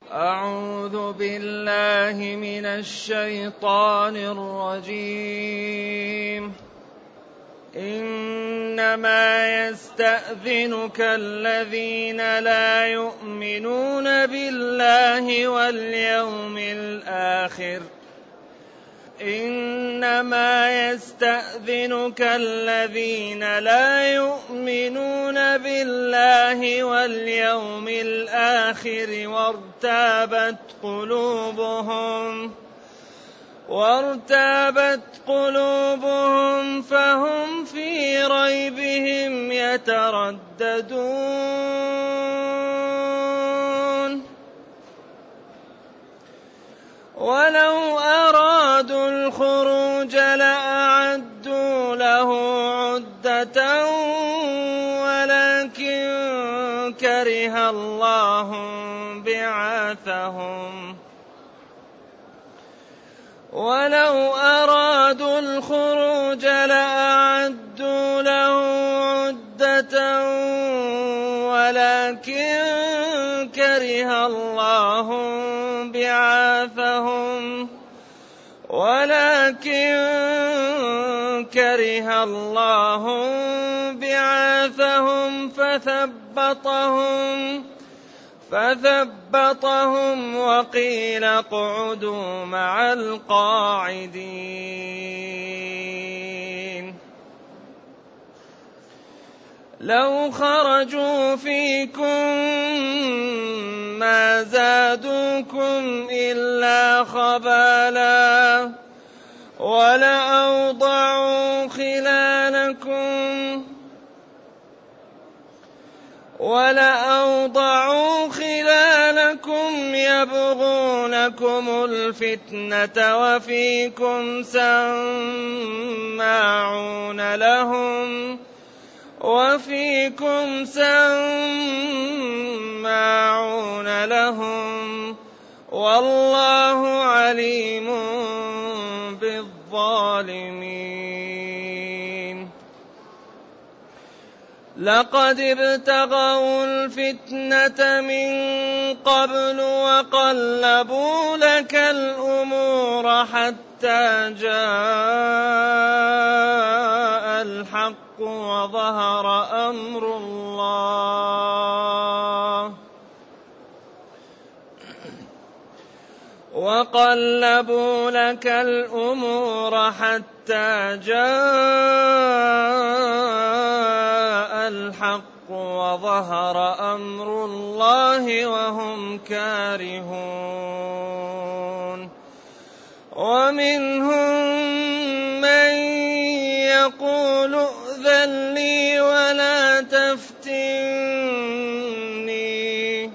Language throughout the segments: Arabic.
أعوذ بالله من الشيطان الرجيم. إنما يستأذنك الذين لا يؤمنون بالله واليوم الآخر إنما يستأذنك الذين لا يؤمنون بالله واليوم الآخر وارتابت قلوبهم فهم في ريبهم يترددون. ولو أرادوا الخروج لأعدوا له عدة ولكن كره الله بعاثهم فثبطهم وقيل اقعدوا مع القاعدين. لو خرجوا فيكم ما زادوكم إلا خبالا ولأوضعوا خلالكم يبغونكم الفتنة وفيكم سماعون لهم والله عليم بالظالمين. لقد ابتغوا الفتنة من قبل وقلبوا لك الأمور حتى جاء الحق وظهر أمر الله وهم كارهون. ومنهم من يقول ائذن لي ولا تفتني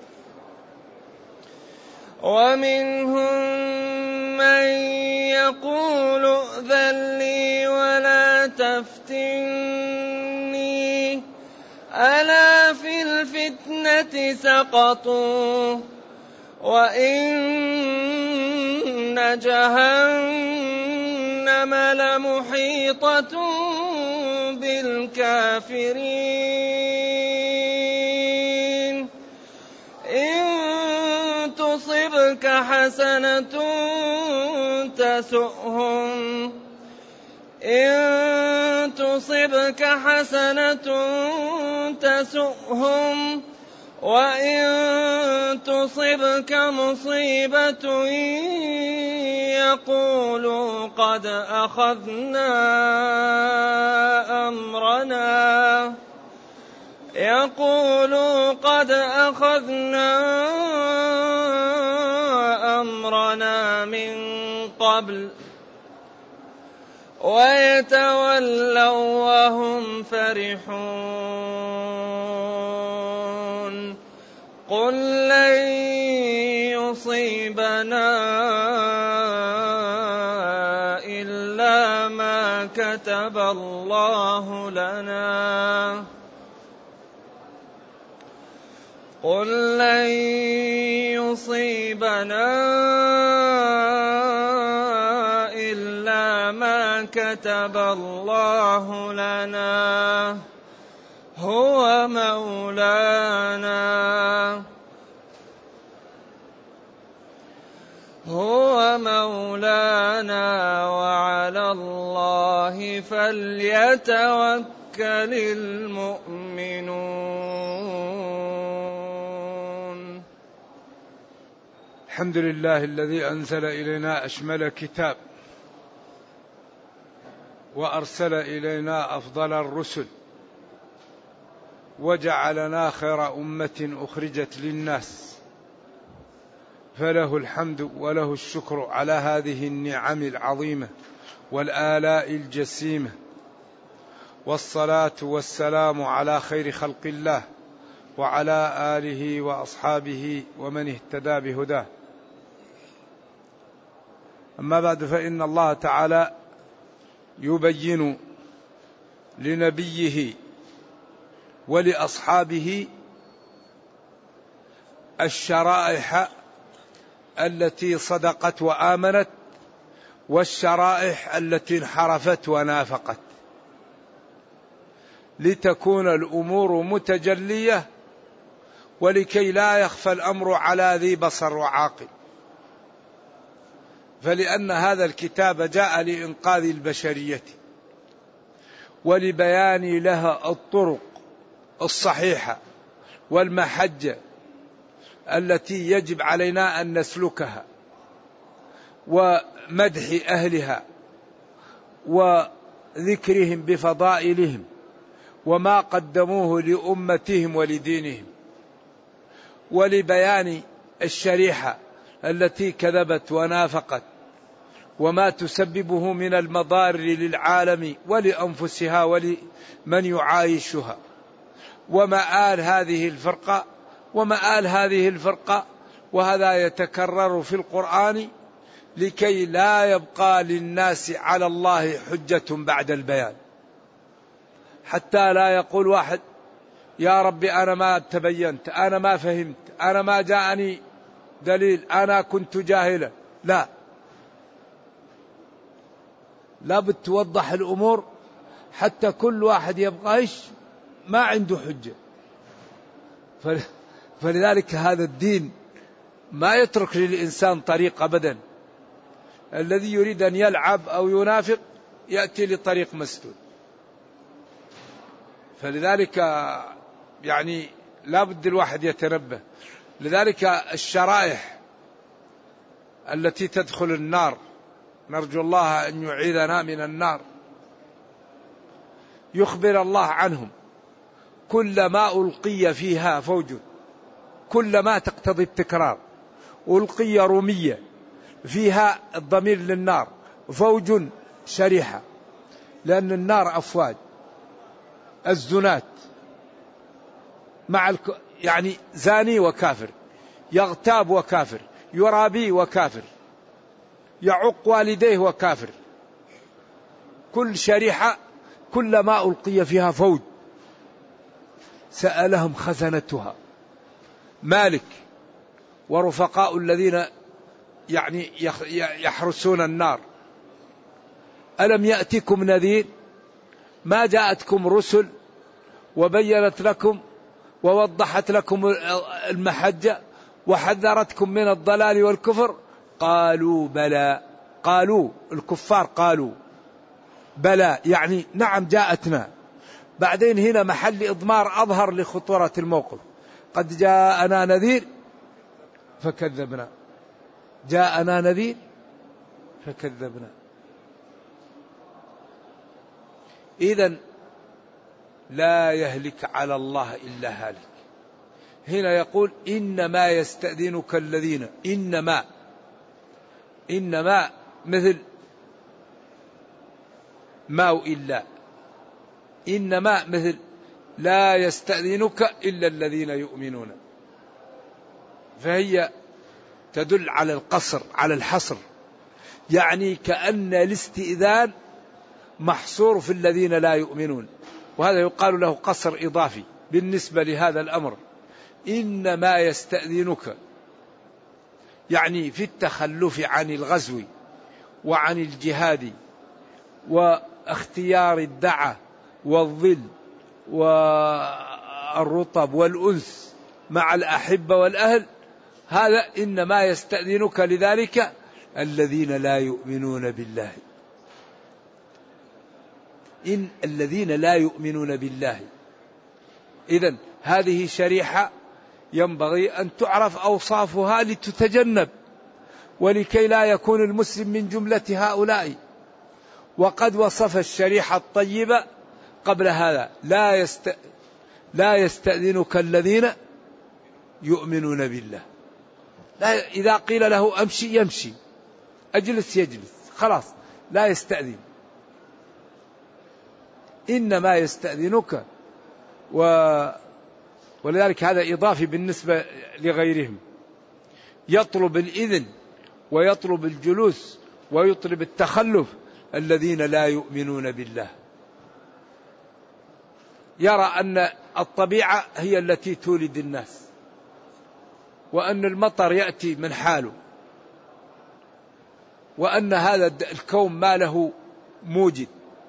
ألا في الفتنة سقطوا وإن جهنم لمحيطة بالكافرين. إن تصبك حسنة تسؤهم وإن تصبك مصيبة يقولوا قد أخذنا أمرنا من قبل ويتولوا وهم فرحون. قل لن يصيبنا إلا ما كتب الله لنا هو مولانا هو مولانا وعلى الله فليتوكل المؤمنون. الحمد لله الذي أنزل إلينا أشمل كتاب، وأرسل إلينا أفضل الرسل، وجعلنا خير أمة أخرجت للناس، فله الحمد وله الشكر على هذه النعم العظيمة والآلاء الجسيمة، والصلاة والسلام على خير خلق الله وعلى آله وأصحابه ومن اهتدى بهداه. أما بعد، فإن الله تعالى يبين لنبيه ولأصحابه الشرائح التي صدقت وآمنت، والشرائح التي انحرفت ونافقت، لتكون الأمور متجلية، ولكي لا يخفى الأمر على ذي بصر وعاقل. فلأن هذا الكتاب جاء لإنقاذ البشرية ولبيان لها الطرق الصحيحة والمحجة التي يجب علينا أن نسلكها، ومدح أهلها وذكرهم بفضائلهم وما قدموه لأمتهم ولدينهم، ولبيان الشريحة التي كذبت ونافقت وما تسببه من المضار للعالم ولأنفسها ولمن يعايشها، ومآل هذه الفرقة ومآل هذه الفرقة. وهذا يتكرر في القرآن لكي لا يبقى للناس على الله حجة بعد البيان، حتى لا يقول واحد يا ربي أنا ما تبينت، أنا ما فهمت، أنا ما جاءني دليل، أنا كنت جاهلا. لا، لابد توضح الأمور حتى كل واحد يبقى ما عنده حجة. فلذلك هذا الدين ما يترك للإنسان طريق أبدا. الذي يريد أن يلعب أو ينافق يأتي لطريق مسدود. فلذلك يعني لابد الواحد يتنبه. لذلك الشرائح التي تدخل النار، نرجو الله أن يعيذنا من النار، يخبر الله عنهم كلما ألقي فيها فوج، كلما تقتضي التكرار، ألقي رمية فيها الضمير للنار، فوج شريحة، لأن النار أفواج. الزنات مع يعني زاني وكافر، يغتاب وكافر، يرابي وكافر، يعق والديه وكافر. كل شريحة كلما ألقي فيها فوج سألهم خزنتها، مالك ورفقاء الذين يعني يحرسون النار، ألم يأتكم نذير؟ ما جاءتكم رسل وبينت لكم ووضحت لكم المحجة وحذرتكم من الضلال والكفر؟ قالوا بلى. قالوا الكفار قالوا بلى، يعني نعم جاءتنا. بعدين هنا محل إضمار أظهر لخطورة الموقف. قد جاءنا نذير فكذبنا، جاءنا نذير فكذبنا. إذن لا يهلك على الله إلا هالك. هنا يقول إنما يستأذنك الذين، إنما مثل ما وإلا، إنما مثل لا يستأذنك إلا الذين يؤمنون، فهي تدل على القصر، على الحصر، يعني كأن الاستئذان محصور في الذين لا يؤمنون، وهذا يقال له قصر إضافي بالنسبة لهذا الأمر. إنما يستأذنك يعني في التخلف عن الغزو وعن الجهاد واختيار الدعة والظل والرطب والأنس مع الأحبة والأهل، هذا إنما يستأذنك لذلك الذين لا يؤمنون بالله. إن الذين لا يؤمنون بالله. إذن هذه شريحة ينبغي أن تعرف أوصافها لتتجنب، ولكي لا يكون المسلم من جملة هؤلاء. وقد وصف الشريحة الطيبة قبل هذا: لا يستأذنك الذين يؤمنون بالله. لا، إذا قيل له أمشي يمشي، أجلس يجلس، خلاص لا يستأذن. إنما يستأذنك ولذلك هذا إضافي بالنسبة لغيرهم، يطلب الإذن ويطلب الجلوس ويطلب التخلف الذين لا يؤمنون بالله. يرى أن الطبيعة هي التي تولد الناس، وأن المطر يأتي من حاله، وأن هذا الكون ما له موجد.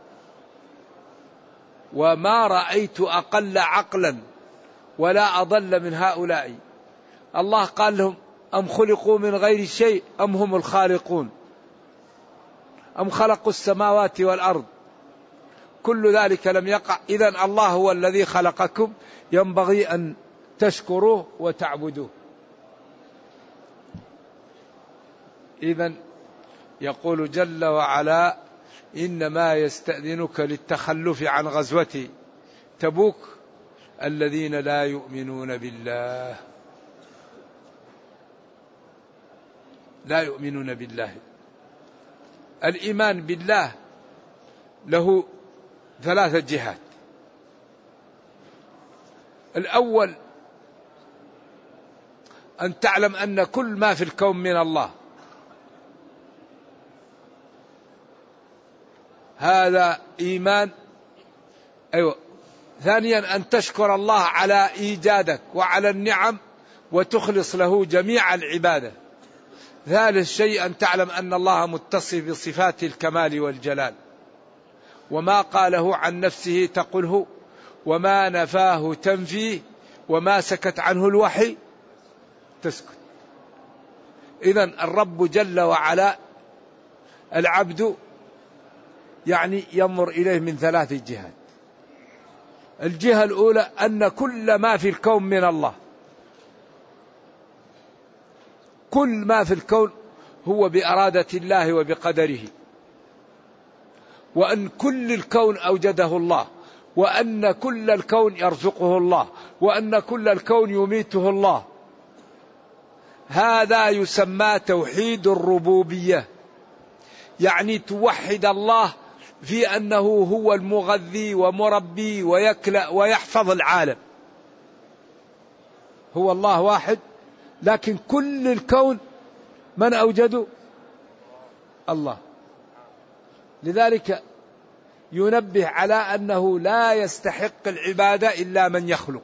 وما رأيت أقل عقلا ولا أضل من هؤلاء. الله قال لهم: أم خلقوا من غير شيء أم هم الخالقون أم خلقوا السماوات والأرض. كل ذلك لم يقع. إذن الله هو الذي خلقكم، ينبغي أن تشكروه وتعبدوه. إذن يقول جل وعلا: إنما يستأذنك للتخلف عن غزوة تبوك الذين لا يؤمنون بالله. لا يؤمنون بالله. الإيمان بالله له 3 جهات. الأول أن تعلم أن كل ما في الكون من الله، هذا إيمان. أيوة. ثانيا أن تشكر الله على إيجادك وعلى النعم وتخلص له جميع العبادة. ثالث شيء أن تعلم أن الله متصف بصفات الكمال والجلال، وما قاله عن نفسه تقله، وما نفاه تنفيه، وما سكت عنه الوحي تسكت. إذن الرب جل وعلا العبد يعني ينظر إليه من 3 جهات. الجهة الأولى أن كل ما في الكون من الله، كل ما في الكون هو بإرادة الله وبقدره، وأن كل الكون أوجده الله، وأن كل الكون يرزقه الله، وأن كل الكون يميته الله. هذا يسمى توحيد الربوبية، يعني توحد الله في أنه هو المغذي ومربي ويكلأ ويحفظ العالم. هو الله واحد، لكن كل الكون من أوجده؟ الله. لذلك ينبه على أنه لا يستحق العبادة إلا من يخلق.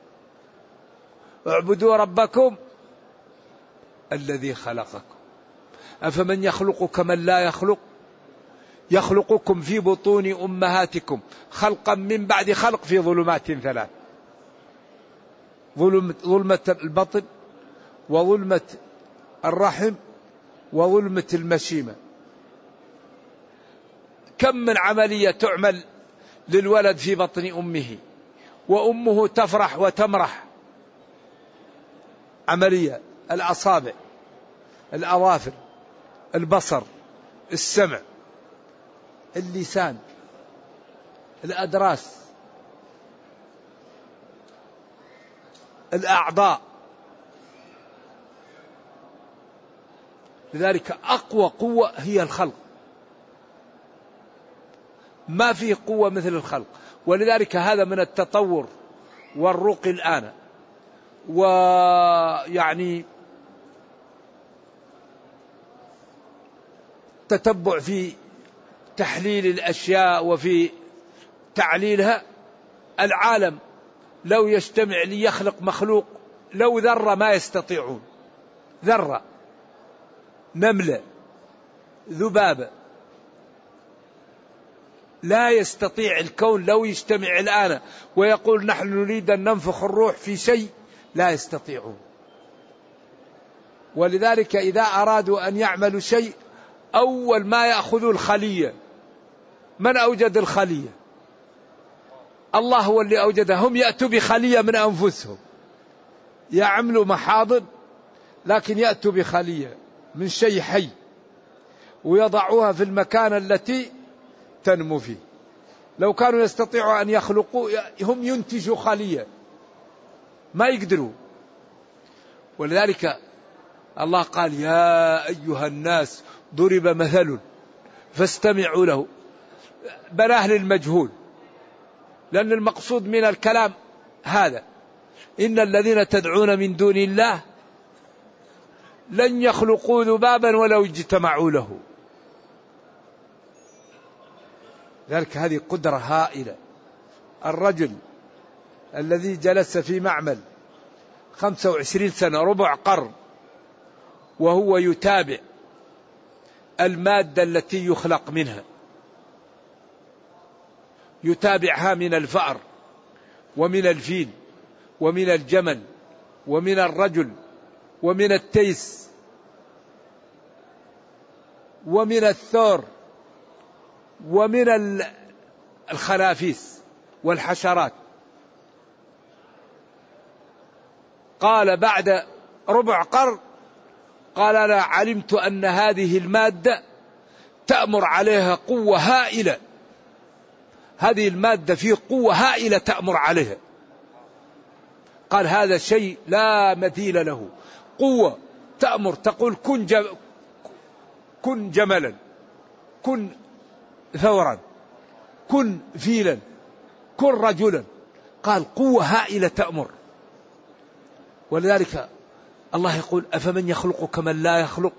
اعبدوا ربكم الذي خلقكم أفمن يخلق كمن لا يخلق. يخلقكم في بطون أمهاتكم خلقا من بعد خلق في ظلمات 3: ظلمة البطن، وظلمة الرحم، وظلمة المشيمة. كم من عملية تعمل للولد في بطن أمه وأمه تفرح وتمرح. عملية الأصابع، الأظافر، البصر، السمع، اللسان، الأدراس، الأعضاء. لذلك أقوى قوة هي الخلق، ما فيه قوة مثل الخلق. ولذلك هذا من التطور والرقي الآن، ويعني تتبع في تحليل الأشياء وفي تعليلها. العالم لو يجتمع ليخلق مخلوق لو ذرة ما يستطيعون. ذرة، نملة، ذبابة، لا يستطيع الكون لو يجتمع الآن ويقول نحن نريد أن ننفخ الروح في شيء، لا يستطيعون. ولذلك إذا أرادوا أن يعملوا شيء أول ما يأخذوا الخلية. من أوجد الخلية؟ الله هو اللي أوجدها. هم يأتوا بخلية من أنفسهم، يعملوا محاضر لكن يأتوا بخلية من شيء حي ويضعوها في المكان التي تنمو فيه. لو كانوا يستطيعوا أن يخلقوا هم ينتجوا خلية، ما يقدروا. ولذلك الله قال يا أيها الناس ضرب مثل فاستمعوا له. بناه للمجهول، لأن المقصود من الكلام هذا: إن الذين تدعون من دون الله لن يخلقوا ذبابا ولو اجتمعوا له. ذلك هذه قدرة هائلة. الرجل الذي جلس في معمل 25 سنة ربع قرن وهو يتابع المادة التي يخلق منها، يتابعها من الفأر ومن الفيل ومن الجمل ومن الرجل ومن التيس ومن الثور ومن الخنافيس والحشرات. قال بعد ربع قرن قال أنا علمت أن هذه المادة تأمر عليها قوة هائلة. هذه المادة فيه قوة هائلة تأمر عليها. قال هذا شيء لا مثيل له. قوة تأمر تقول كن جملا، كن ثورا، كن فيلا، كن رجلا. قال قوة هائلة تأمر. ولذلك الله يقول أفمن يخلق كمن لا يخلق.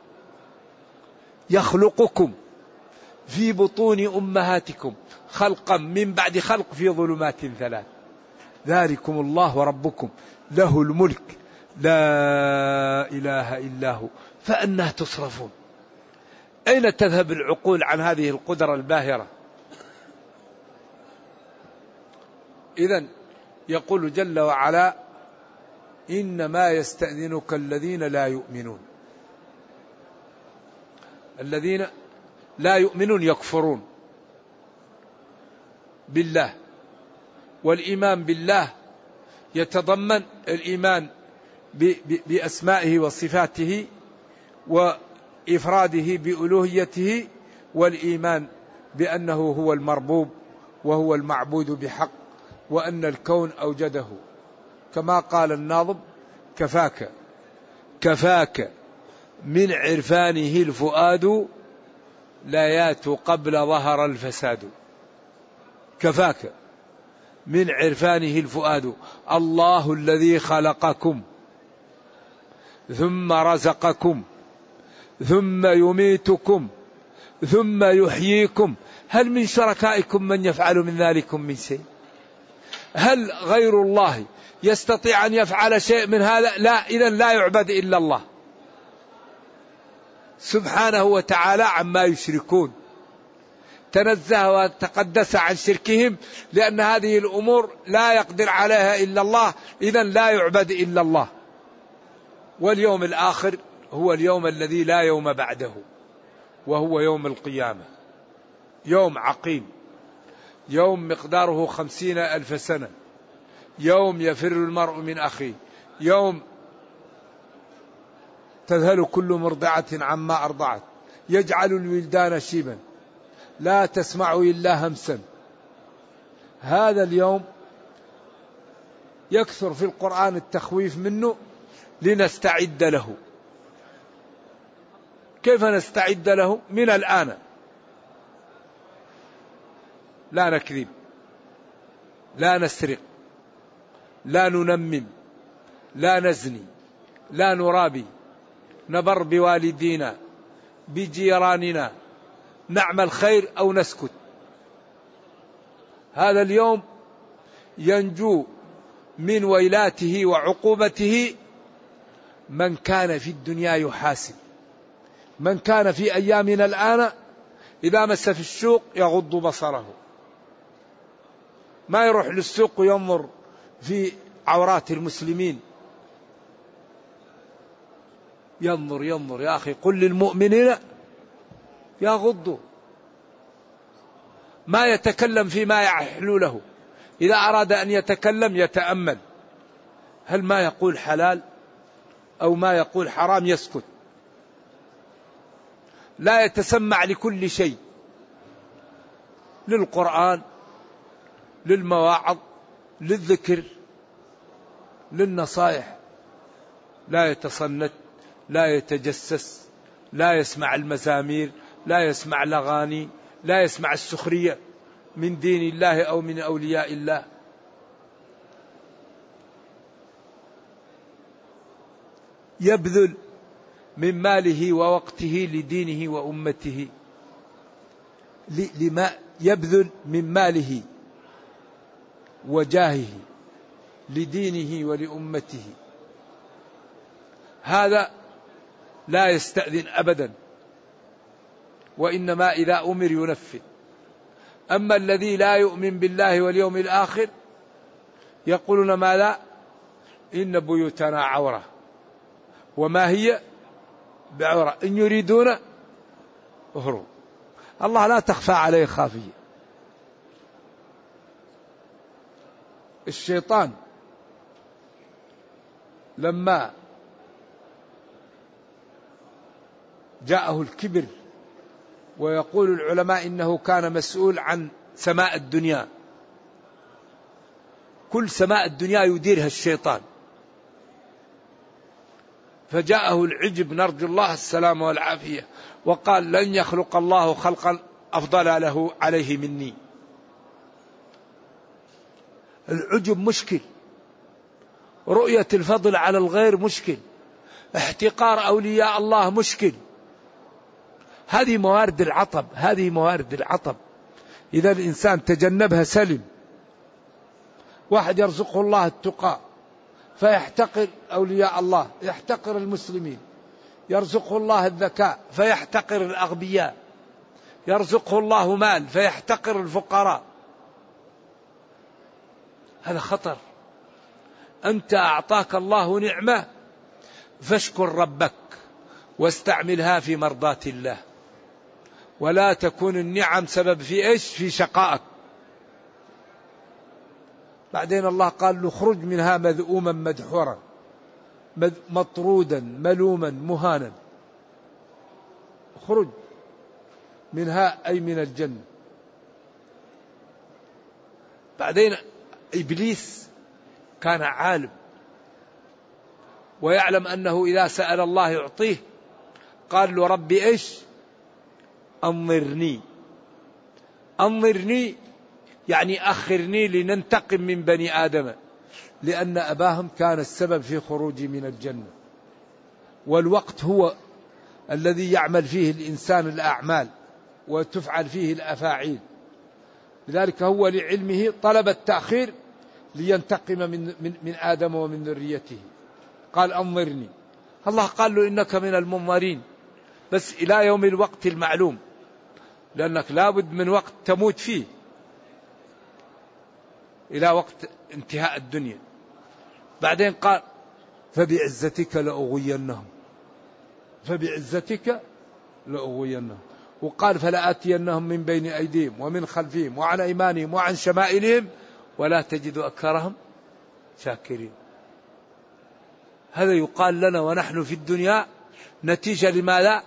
يخلقكم في بطون أمهاتكم خلقا من بعد خلق في ظلمات 3. ذلكم الله ربكم له الملك لا إله إلا هو فأنى تصرفون. أين تذهب العقول عن هذه القدرة الباهرة؟ إذن يقول جل وعلا إنما يستأذنك الذين لا يؤمنون. الذين لا يؤمنون يكفرون بالله. والإيمان بالله يتضمن الإيمان بأسمائه وصفاته وإفراده بألوهيته، والإيمان بأنه هو المربوب وهو المعبود بحق، وأن الكون أوجده. كما قال الناظم كفاك من عرفانه الفؤاد لا قبل ظهر الفساد. كفاك من عرفانه الفؤاد. الله الذي خلقكم ثم رزقكم ثم يميتكم ثم يحييكم. هل من شركائكم من يفعل من ذلكم من شيء؟ هل غير الله يستطيع أن يفعل شيء من هذا؟ لا. إذن لا يعبد إلا الله سبحانه وتعالى عما يشركون. تنزه وتقدس عن شركهم، لأن هذه الأمور لا يقدر عليها إلا الله. إذن لا يعبد إلا الله. واليوم الآخر هو اليوم الذي لا يوم بعده، وهو يوم القيامة. يوم عقيم، يوم مقداره 50,000 سنة، يوم يفر المرء من أخيه، يوم تذهل كل مرضعة عما أرضعت، يجعل الولدان شيبا لا تسمع إلا همسا. هذا اليوم يكثر في القرآن التخويف منه لنستعد له. كيف نستعد له؟ من الآن. لا نكذب، لا نسرق، لا ننمم، لا نزني، لا نرابي، نبر بوالدينا بجيراننا، نعمل خير أو نسكت. هذا اليوم ينجو من ويلاته وعقوبته من كان في الدنيا يحاسب. من كان في أيامنا الآن إذا مس في السوق يغض بصره، ما يروح للسوق وينظر في عورات المسلمين، ينظر يا أخي قل للمؤمنين يغضوا، ما يتكلم فيما يحلو له، إذا أراد أن يتكلم يتأمل، هل ما يقول حلال أو ما يقول حرام، يسكت، لا يتسمع لكل شيء، للقرآن، للمواعظ، للذكر، للنصائح، لا يتصنت، لا يتجسس، لا يسمع المزامير، لا يسمع الأغاني، لا يسمع السخرية من دين الله أو من أولياء الله. يبذل من ماله ووقته لدينه وأمته، لما يبذل من ماله وجاهه لدينه ولأمته، هذا لا يستأذن أبدا، وإنما إذا أمر ينفذ. أما الذي لا يؤمن بالله واليوم الآخر يقولون ما لا إن بيوتنا عورة وما هي بعورة إن يريدون هروب. الله لا تخفى عليه خافية. الشيطان لما جاءه الكبر، ويقول العلماء إنه كان مسؤول عن سماء الدنيا، كل سماء الدنيا يديرها الشيطان، فجاءه العجب نرجو الله السلام والعافية، وقال لن يخلق الله خلقا أفضل له عليه مني. العجب مشكل، رؤية الفضل على الغير مشكل، احتقار أولياء الله مشكل، هذه موارد العطب، هذه موارد العطب، إذا الإنسان تجنبها سلم. واحد يرزقه الله التقى فيحتقر أولياء الله، يحتقر المسلمين، يرزقه الله الذكاء فيحتقر الأغبياء، يرزقه الله مال فيحتقر الفقراء، هذا خطر. أنت أعطاك الله نعمة فاشكر ربك واستعملها في مرضاة الله، ولا تكون النعم سبب في إيش؟ في شقائك. بعدين الله قال له اخرج منها مذءوما مدحورا مطرودا ملوما مهانا، اخرج منها أي من الجنة. بعدين إبليس كان عالم ويعلم أنه إذا سأل الله يعطيه، قال له ربي إيش؟ أنظرني، أنظرني يعني أخرني لننتقم من بني آدم، لأن أباهم كان السبب في خروجي من الجنة، والوقت هو الذي يعمل فيه الإنسان الأعمال وتفعل فيه الأفاعيل، لذلك هو لعلمه طلب التأخير لينتقم من آدم ومن ذريته. قال أنظرني، الله قال له إنك من المنظرين بس إلى يوم الوقت المعلوم، لأنك لابد من وقت تموت فيه إلى وقت انتهاء الدنيا. بعدين قال فبعزتك لأغوينهم، فبعزتك لأغوينهم، وقال فلآتينهم من بين أيديهم ومن خلفهم وعن أيمانهم وعن شمائلهم ولا تجد أكثرهم شاكرين. هذا يقال لنا ونحن في الدنيا نتيجة لماذا؟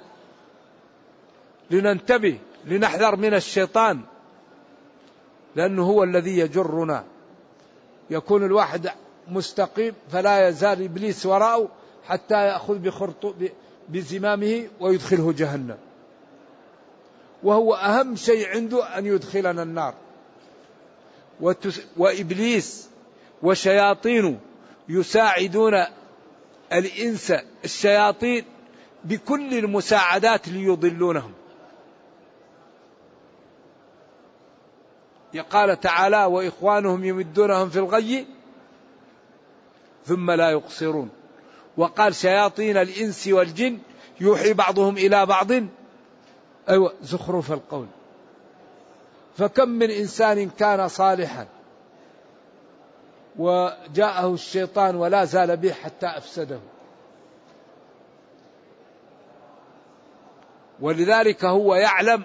لننتبه، لنحذر من الشيطان، لأنه هو الذي يجرنا. يكون الواحد مستقيم فلا يزال إبليس وراءه حتى يأخذ بزمامه ويدخله جهنم، وهو أهم شيء عنده أن يدخلنا النار. وإبليس وشياطينه يساعدون الإنس الشياطين بكل المساعدات ليضلونهم. قال تعالى وإخوانهم يمدونهم في الغي ثم لا يقصرون. وقال شياطين الإنس والجن يوحي بعضهم إلى بعض زخرف القول. فكم من إنسان كان صالحا وجاءه الشيطان ولا زال به حتى أفسده. ولذلك هو يعلم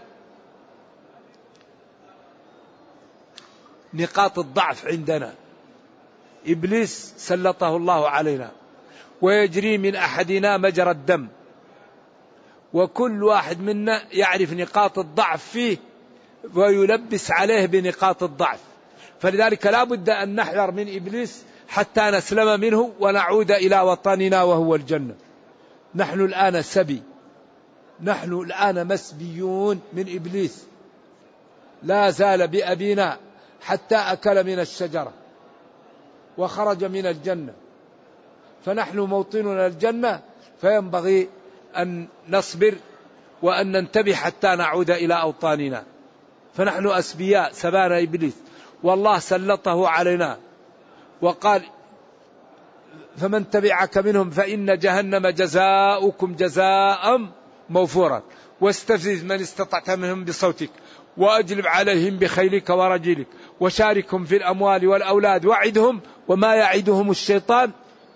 نقاط الضعف عندنا. إبليس سلطه الله علينا، ويجري من أحدنا مجرى الدم، وكل واحد منا يعرف نقاط الضعف فيه ويلبس عليه بنقاط الضعف. فلذلك لا بد أن نحذر من إبليس حتى نسلم منه ونعود إلى وطننا وهو الجنة. نحن الآن سبي، نحن الآن مسبيون من إبليس، لا زال بأبينا حتى أكل من الشجرة وخرج من الجنة، فنحن موطننا الجنة، فينبغي أن نصبر وأن ننتبه حتى نعود إلى أوطاننا. فنحن أسبياء، سبانا إبليس، والله سلطه علينا وقال فمن تبعك منهم فإن جهنم جزاؤكم جزاء موفورا واستفزز من استطعت منهم بصوتك وأجلب عليهم بخيلك ورجلك وشاركهم في الأموال والأولاد وعدهم وما يعدهم الشيطان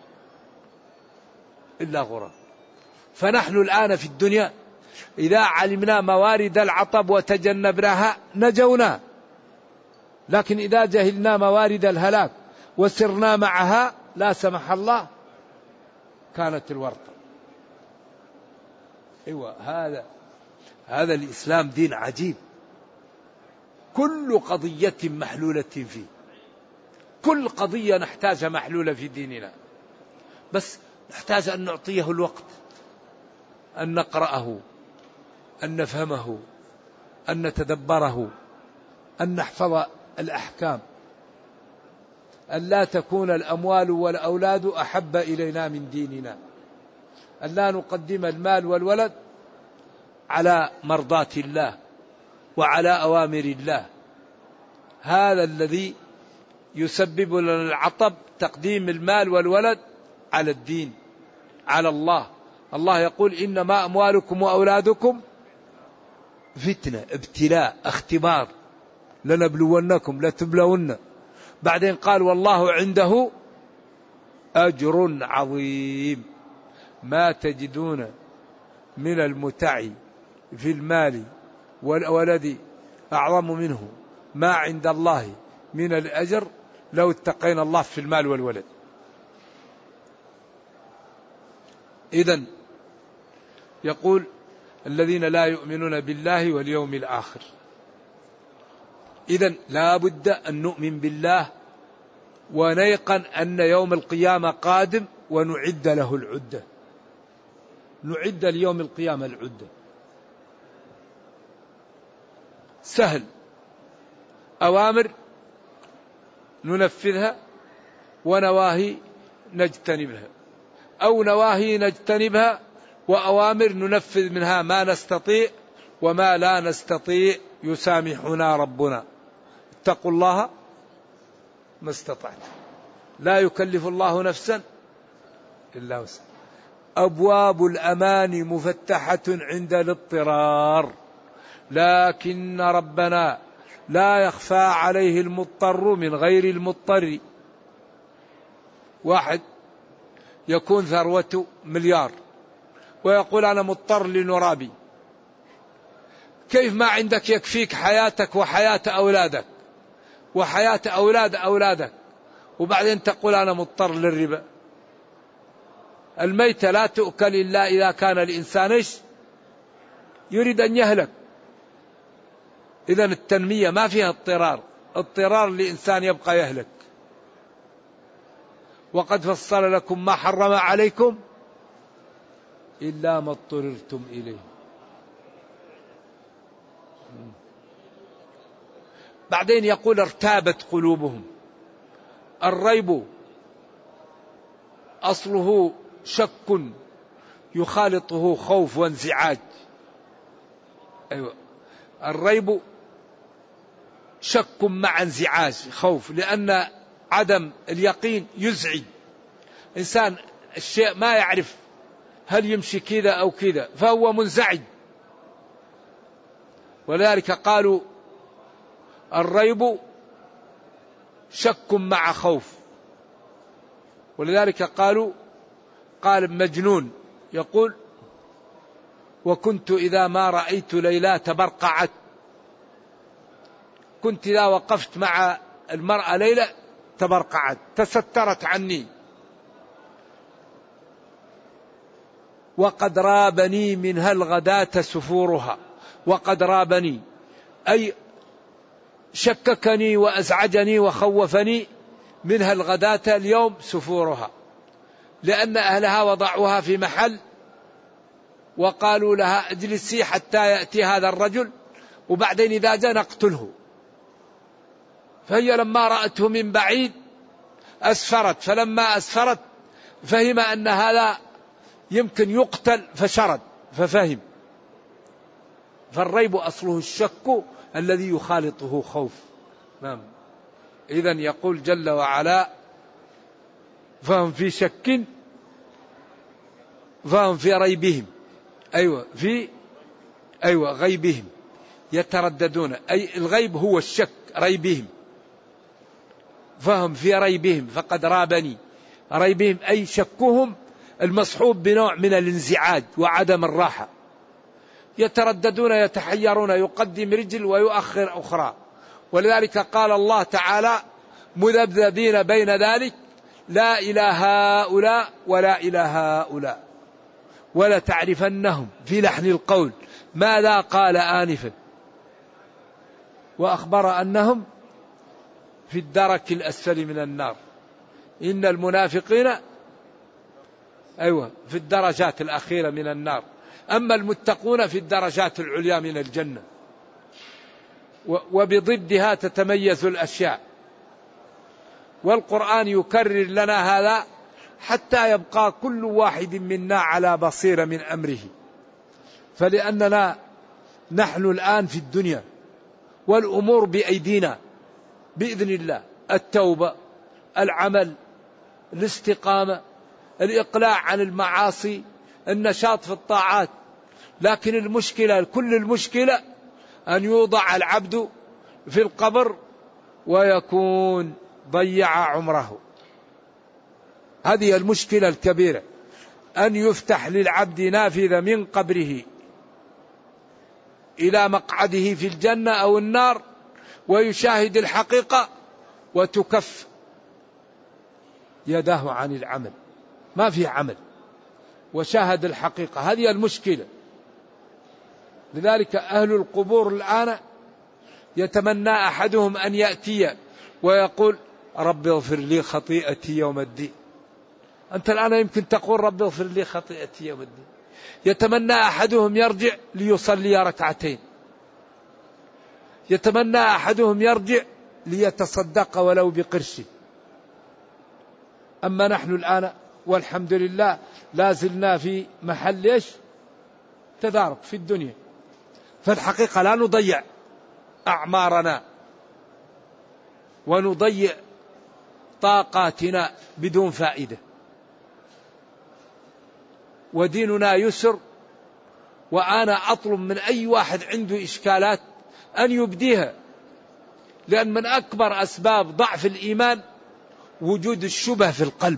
إلا غرور. فنحن الآن في الدنيا إذا علمنا موارد العطب وتجنبناها نجونا، لكن إذا جهلنا موارد الهلاك وسرنا معها لا سمح الله كانت الورطة. أيوة، هذا الإسلام دين عجيب، كل قضية محلولة فيه، كل قضية نحتاج محلولة في ديننا، بس نحتاج أن نعطيه الوقت، أن نقرأه، أن نفهمه، أن نتدبره، أن نحفظ الأحكام، أن لا تكون الأموال والأولاد أحب إلينا من ديننا، أن لا نقدم المال والولد على مرضاة الله وعلى أوامر الله. هذا الذي يسبب لنا العطب، تقديم المال والولد على الدين، على الله. الله يقول إنما أموالكم وأولادكم فتنة، ابتلاء، اختبار، لنبلونكم لتبلون. بعدين قال والله عنده أجر عظيم، ما تجدون من المتع في المال والولد أعظم منه ما عند الله من الأجر لو اتقينا الله في المال والولد. إذن يقول الذين لا يؤمنون بالله واليوم الآخر. إذن لا بد أن نؤمن بالله ونيقن أن يوم القيامة قادم ونعد له العدة، نعد ليوم القيامة العدة. سهل، أوامر ننفذها ونواهي نجتنبها، أو نواهي نجتنبها وأوامر ننفذ منها ما نستطيع، وما لا نستطيع يسامحنا ربنا. اتقوا الله ما استطعت، لا يكلف الله نفسا إلا وسعها. أبواب الأمان مفتحة عند الاضطرار، لكن ربنا لا يخفى عليه المضطر من غير المضطر. واحد يكون ثروته مليار ويقول أنا مضطر لنرابي، كيف ما عندك يكفيك حياتك وحياة أولادك وحياة أولاد أولادك، وبعدين تقول أنا مضطر للربا؟ الميتة لا تؤكل إلا إذا كان الإنسان يريد أن يهلك. إذن التنمية ما فيها اضطرار لإنسان يبقى يهلك. وقد فصل لكم ما حرم عليكم إلا ما اضطررتم إليه. بعدين يقول ارتابت قلوبهم. الريب أصله شك يخالطه خوف وانزعاج. أيوة، الريب شك مع انزعاج، خوف، لأن عدم اليقين يزعج إنسان، الشيء ما يعرف هل يمشي كذا أو كذا فهو منزعج. ولذلك قالوا الريب شك مع خوف. ولذلك قال مجنون يقول وكنت إذا ما رأيت ليلى تبرقعت. كنت إذا وقفت مع المرأة ليلى تبرقعت، تسترت عني. وقد رابني منها الغداة سفورها. وقد رابني أي شككني وأزعجني وخوفني منها الغداة اليوم سفورها، لأن أهلها وضعوها في محل وقالوا لها اجلسي حتى يأتي هذا الرجل، وبعدين إذا جاء نقتله. فهي لما رأته من بعيد أسفرت، فلما أسفرت فهم أن هذا يمكن يقتل فشرد ففهم. فالريب أصله الشك الذي يخالطه خوف. نعم. إذن يقول جل وعلا فهم في شك، فهم في ريبهم، غيبهم يترددون، أي الغيب هو الشك، ريبهم. فهم في ريبهم فقد رابني. ريبهم أي شكهم المصحوب بنوع من الانزعاج وعدم الراحة. يترددون يتحيرون، يقدم رجل ويؤخر أخرى. ولذلك قال الله تعالى مذبذبين بين ذلك لا إلى هؤلاء ولا إلى هؤلاء ولا تعرفنهم في لحن القول ماذا قال آنفا. وأخبر أنهم في الدرك الأسفل من النار. إن المنافقين في الدرجات الأخيرة من النار، أما المتقون في الدرجات العليا من الجنة. وبضدها تتميز الأشياء. والقرآن يكرر لنا هذا حتى يبقى كل واحد منا على بصيرة من أمره. فلأننا نحن الآن في الدنيا والأمور بأيدينا بإذن الله، التوبة، العمل، الاستقامة، الإقلاع عن المعاصي، النشاط في الطاعات. لكن المشكلة، كل المشكلة أن يوضع العبد في القبر ويكون ضيع عمره. هذه المشكلة الكبيرة، أن يفتح للعبد نافذة من قبره إلى مقعده في الجنة أو النار ويشاهد الحقيقة وتكف يداه عن العمل، ما في عمل وشاهد الحقيقة. هذه المشكلة. لذلك أهل القبور الآن يتمنى أحدهم أن يأتي ويقول رب اغفر لي خطيئتي يوم الدين. أنت الآن يمكن تقول رب اغفر لي خطيئتي يوم الدين. يتمنى أحدهم يرجع ليصلي ركعتين. يتمنى أحدهم يرجع ليتصدق ولو بقرش. أما نحن الآن والحمد لله لازلنا في محل تدارك في الدنيا. فالحقيقة لا نضيع أعمارنا ونضيع طاقاتنا بدون فائدة. وديننا يسر. وأنا أطلب من أي واحد عنده إشكالات أن يبديها، لأن من أكبر أسباب ضعف الإيمان وجود الشبه في القلب.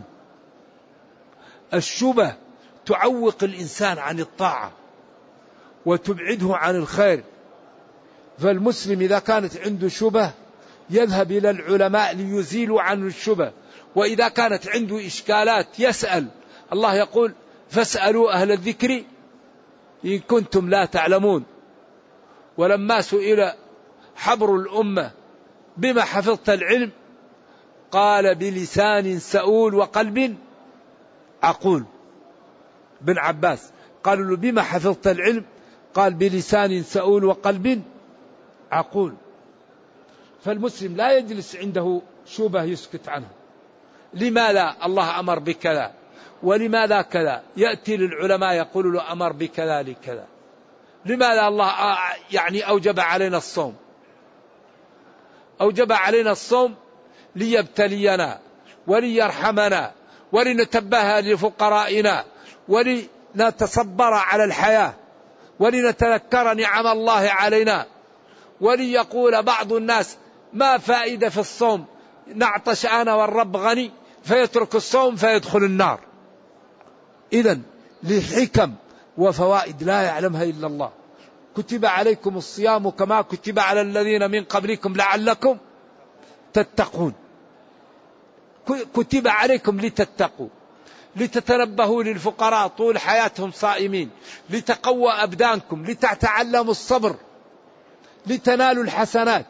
الشبه تعوق الإنسان عن الطاعة وتبعده عن الخير. فالمسلم إذا كانت عنده شبه يذهب إلى العلماء ليزيلوا عنه الشبه. وإذا كانت عنده إشكالات يسأل. الله يقول فاسألوا أهل الذكر إن كنتم لا تعلمون. ولما سئل حبر الأمة بما حفظت العلم قال بلسان سؤول وقلب عقول. بن عباس قالوا له بما حفظت العلم؟ قال بلسان سؤول وقلب عقول. فالمسلم لا يجلس عنده شبه يسكت عنه. لماذا الله أمر بكذا ولماذا كذا؟ يأتي للعلماء يقول له أمر بكذا لكذا. لماذا الله أوجب علينا الصوم؟ أوجب علينا الصوم ليبتلينا وليرحمنا ولنتبه لفقرائنا ولنتصبر على الحياة ولنتذكر نعم الله علينا. وليقول بعض الناس ما فائدة في الصوم، نعطش أنا والرب غني، فيترك الصوم فيدخل النار. إذن لحكم وفوائد لا يعلمها إلا الله. كتب عليكم الصيام كما كتب على الذين من قبلكم لعلكم تتقون. كتب عليكم لتتقوا، لتتنبهوا للفقراء طول حياتهم صائمين، لتقوى أبدانكم، لتتعلموا الصبر، لتنالوا الحسنات.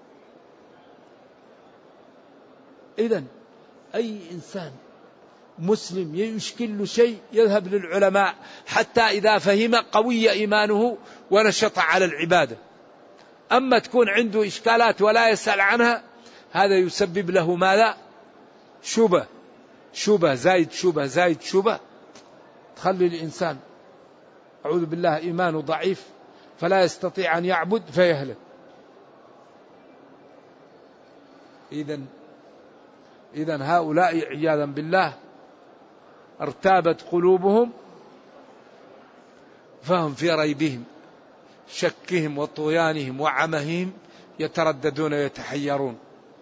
إذن أي إنسان مسلم يشكل له شيء يذهب للعلماء حتى إذا فهم قوي إيمانه ونشط على العبادة. أما تكون عنده إشكالات ولا يسأل عنها، هذا يسبب له ماذا؟ شبه زايد شبه تخلي الإنسان أعوذ بالله إيمانه ضعيف فلا يستطيع أن يعبد فيهلك. إذن هؤلاء عياذا بالله ارتابت قلوبهم فهم في ريبهم، شكهم وطغيانهم وعمهم يترددون يتحيرون.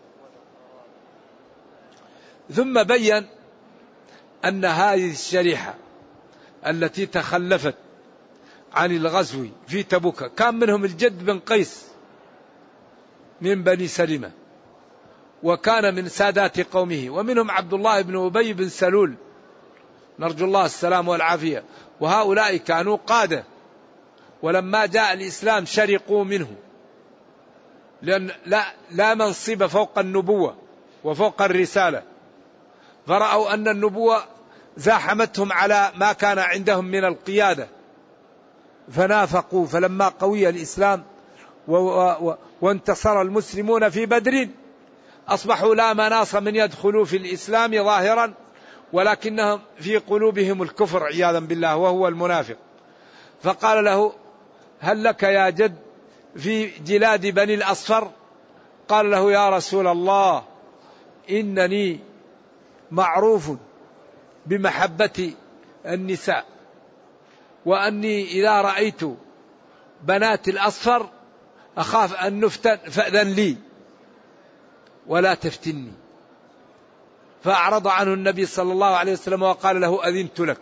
ثم بين أن هذه الشريحة التي تخلفت عن الغزو في تبوك كان منهم الجد بن قيس من بني سلمة، وكان من سادات قومه، ومنهم عبد الله بن أبي بن سلول نرجو الله السلام والعافية، وهؤلاء كانوا قادة، ولما جاء الإسلام شرقوا منه، لأن لا منصب فوق النبوة وفوق الرسالة، فرأوا أن النبوة زاحمتهم على ما كان عندهم من القيادة فنافقوا. فلما قوي الإسلام وانتصر المسلمون في بدر أصبحوا لا مناص من يدخلوا في الإسلام ظاهرا، ولكنهم في قلوبهم الكفر عياذا بالله وهو المنافق. فقال له هل لك يا جد في جلاد بني الأصفر؟ قال له يا رسول الله إنني معروف بمحبة النساء، وأني إذا رأيت بنات الأصفر أخاف أن نفتن فأذن لي ولا تفتني. فأعرض عنه النبي صلى الله عليه وسلم وقال له أذنت لك.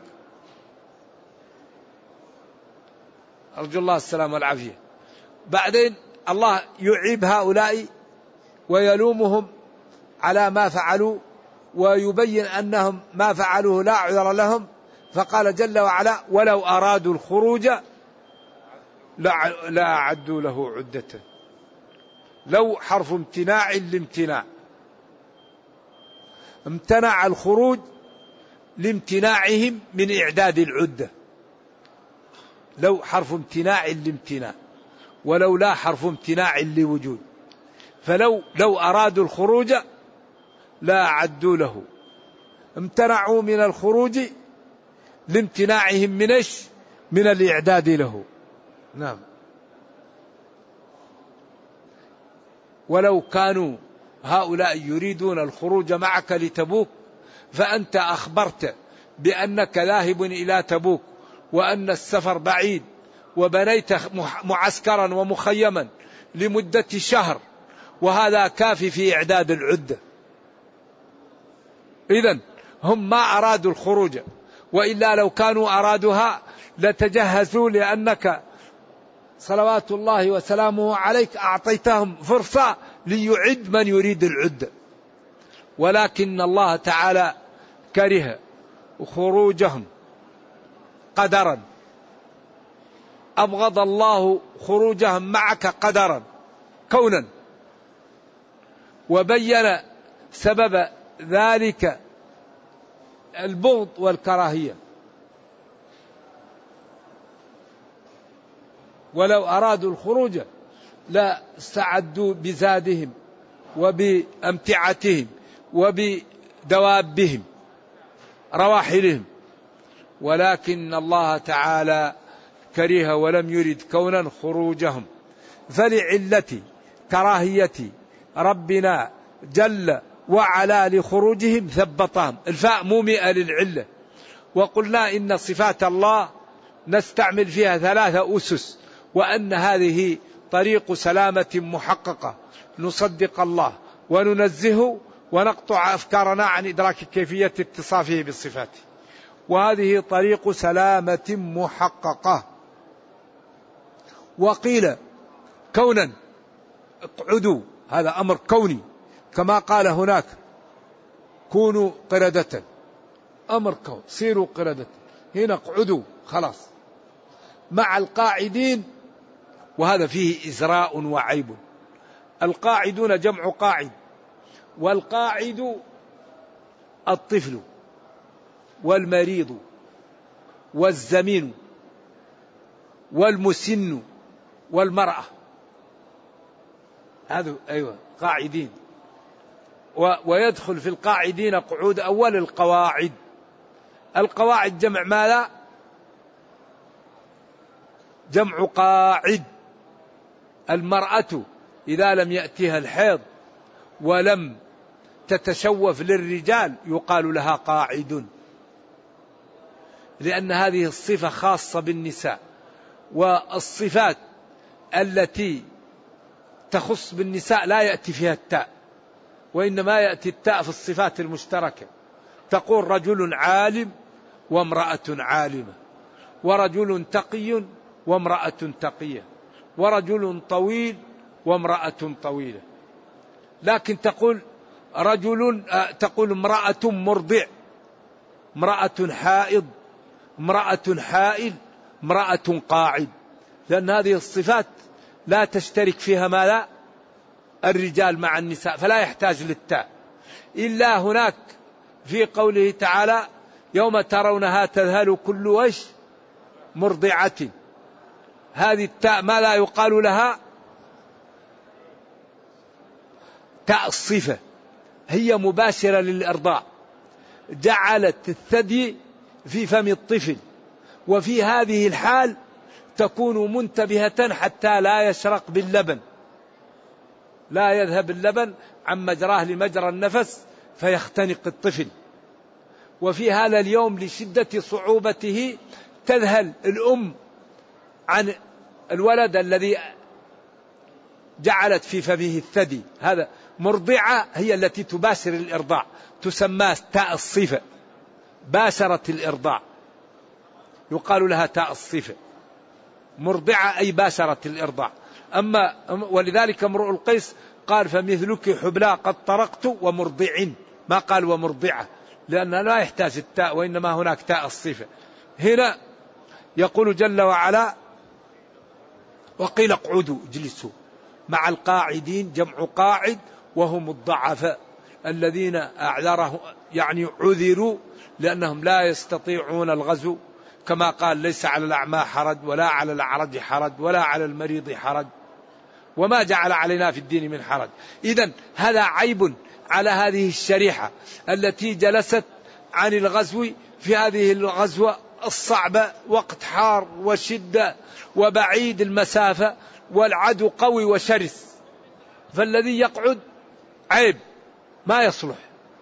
أرجو الله السلام والعافية. بعدين الله يعيب هؤلاء ويلومهم على ما فعلوا ويبين أنهم ما فعلوه لا عذر لهم، فقال جل وعلا ولو أرادوا الخروج لا أعدوا له عدة. لو حرف امتناع لامتناع، امتنع الخروج لامتناعهم من إعداد العدة. لو حرف امتناع لامتناع، ولو لا حرف امتناع لوجود. فلو أرادوا الخروج لا أعدوا له، امتنعوا من الخروج لامتناعهم من الإعداد له. نعم. ولو كانوا هؤلاء يريدون الخروج معك لتبوك فأنت أخبرت بأنك ذاهب إلى تبوك وأن السفر بعيد، وبنيت معسكرا ومخيما لمدة شهر، وهذا كافي في إعداد العدة. إذن هم ما أرادوا الخروج، وإلا لو كانوا أرادوها لتجهزوا، لأنك صلوات الله وسلامه عليك أعطيتهم فرصة ليعد من يريد العدة. ولكن الله تعالى كره خروجهم قدرا، أبغض الله خروجهم معك قدرا كونا، وبين سبب ذلك البغض والكراهية. ولو أرادوا الخروج لا استعدوا بزادهم وبأمتعتهم وبدوابهم رواحلهم، ولكن الله تعالى كره ولم يرد كونا خروجهم. فلعلة كراهية ربنا جل وعلا لخروجهم ثبطهم. الفاء مومئة للعلة. وقلنا إن صفات الله نستعمل فيها 3 أسس، وأن هذه طريق سلامة محققة، نصدق الله وننزهه ونقطع أفكارنا عن إدراك كيفية اتصافه بالصفات. وهذه طريق سلامة محققة. وقيل كونا اقعدوا، هذا أمر كوني كما قال هناك كونوا قردة، أمر كون صيروا قردة، هنا اقعدوا خلاص مع القاعدين، وهذا فيه إزراء وعيب. القاعدون جمع قاعد، والقاعد الطفل والمريض والزمين والمسن والمرأة، هذا أيوة قاعدين. ويدخل في القاعدين قعود أول القواعد. القواعد جمع ماذا؟ جمع قاعد. المرأة إذا لم يأتيها الحيض ولم تتشوف للرجال يقال لها قاعد، لأن هذه الصفة خاصة بالنساء، والصفات التي تخص بالنساء لا يأتي فيها التاء، وإنما يأتي التاء في الصفات المشتركة. تقول رجل عالم وامرأة عالمة، ورجل تقي وامرأة تقية، ورجل طويل وامرأة طويلة. لكن تقول تقول امرأة مرضع، امرأة حائض، امرأة حائل، امرأة قاعد، لأن هذه الصفات لا تشترك فيها ماذا؟ الرجال مع النساء، فلا يحتاج للتاء. إلا هناك في قوله تعالى يوم ترونها تذهل كل وش مرضعة، هذه التاء ما لا يقال لها تاء الصفة، هي مباشرة للإرضاع، جعلت الثدي في فم الطفل، وفي هذه الحال تكون منتبهة حتى لا يشرق باللبن، لا يذهب اللبن عن مجراه لمجرى النفس فيختنق الطفل. وفي هذا اليوم لشدة صعوبته تذهل الأم عن الولد الذي جعلت في فمه الثدي، هذا مرضعة هي التي تباشر الإرضاع، تسمى تاء الصفة، باشرت الإرضاع يقال لها تاء الصفة. مرضعة أي باشرت الإرضاع. أما ولذلك امرؤ القيس قال فمثلك حبلى قد طرقت ومرضع، ما قال ومرضعة، لأنه لا يحتاج التاء، وإنما هناك تاء الصفة. هنا يقول جل وعلا وقيل اقعدوا اجلسوا مع القاعدين، جمع قاعد، وهم الضعفاء الذين أعذره يعني عذروا لأنهم لا يستطيعون الغزو، كما قال ليس على الأعمى حرج ولا على الأعرج حرج ولا على المريض حرج وما جعل علينا في الدين من حرج. إذن هذا عيب على هذه الشريحة التي جلست عن الغزو في هذه الغزوة الصعبة، وقت حار وشدة وبعيد المسافة والعدو قوي وشرس، فالذي يقعد عيب ما يصلح.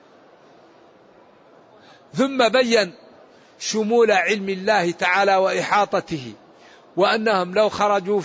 ثم بين شمول علم الله تعالى وإحاطته، وأنهم لو خرجوا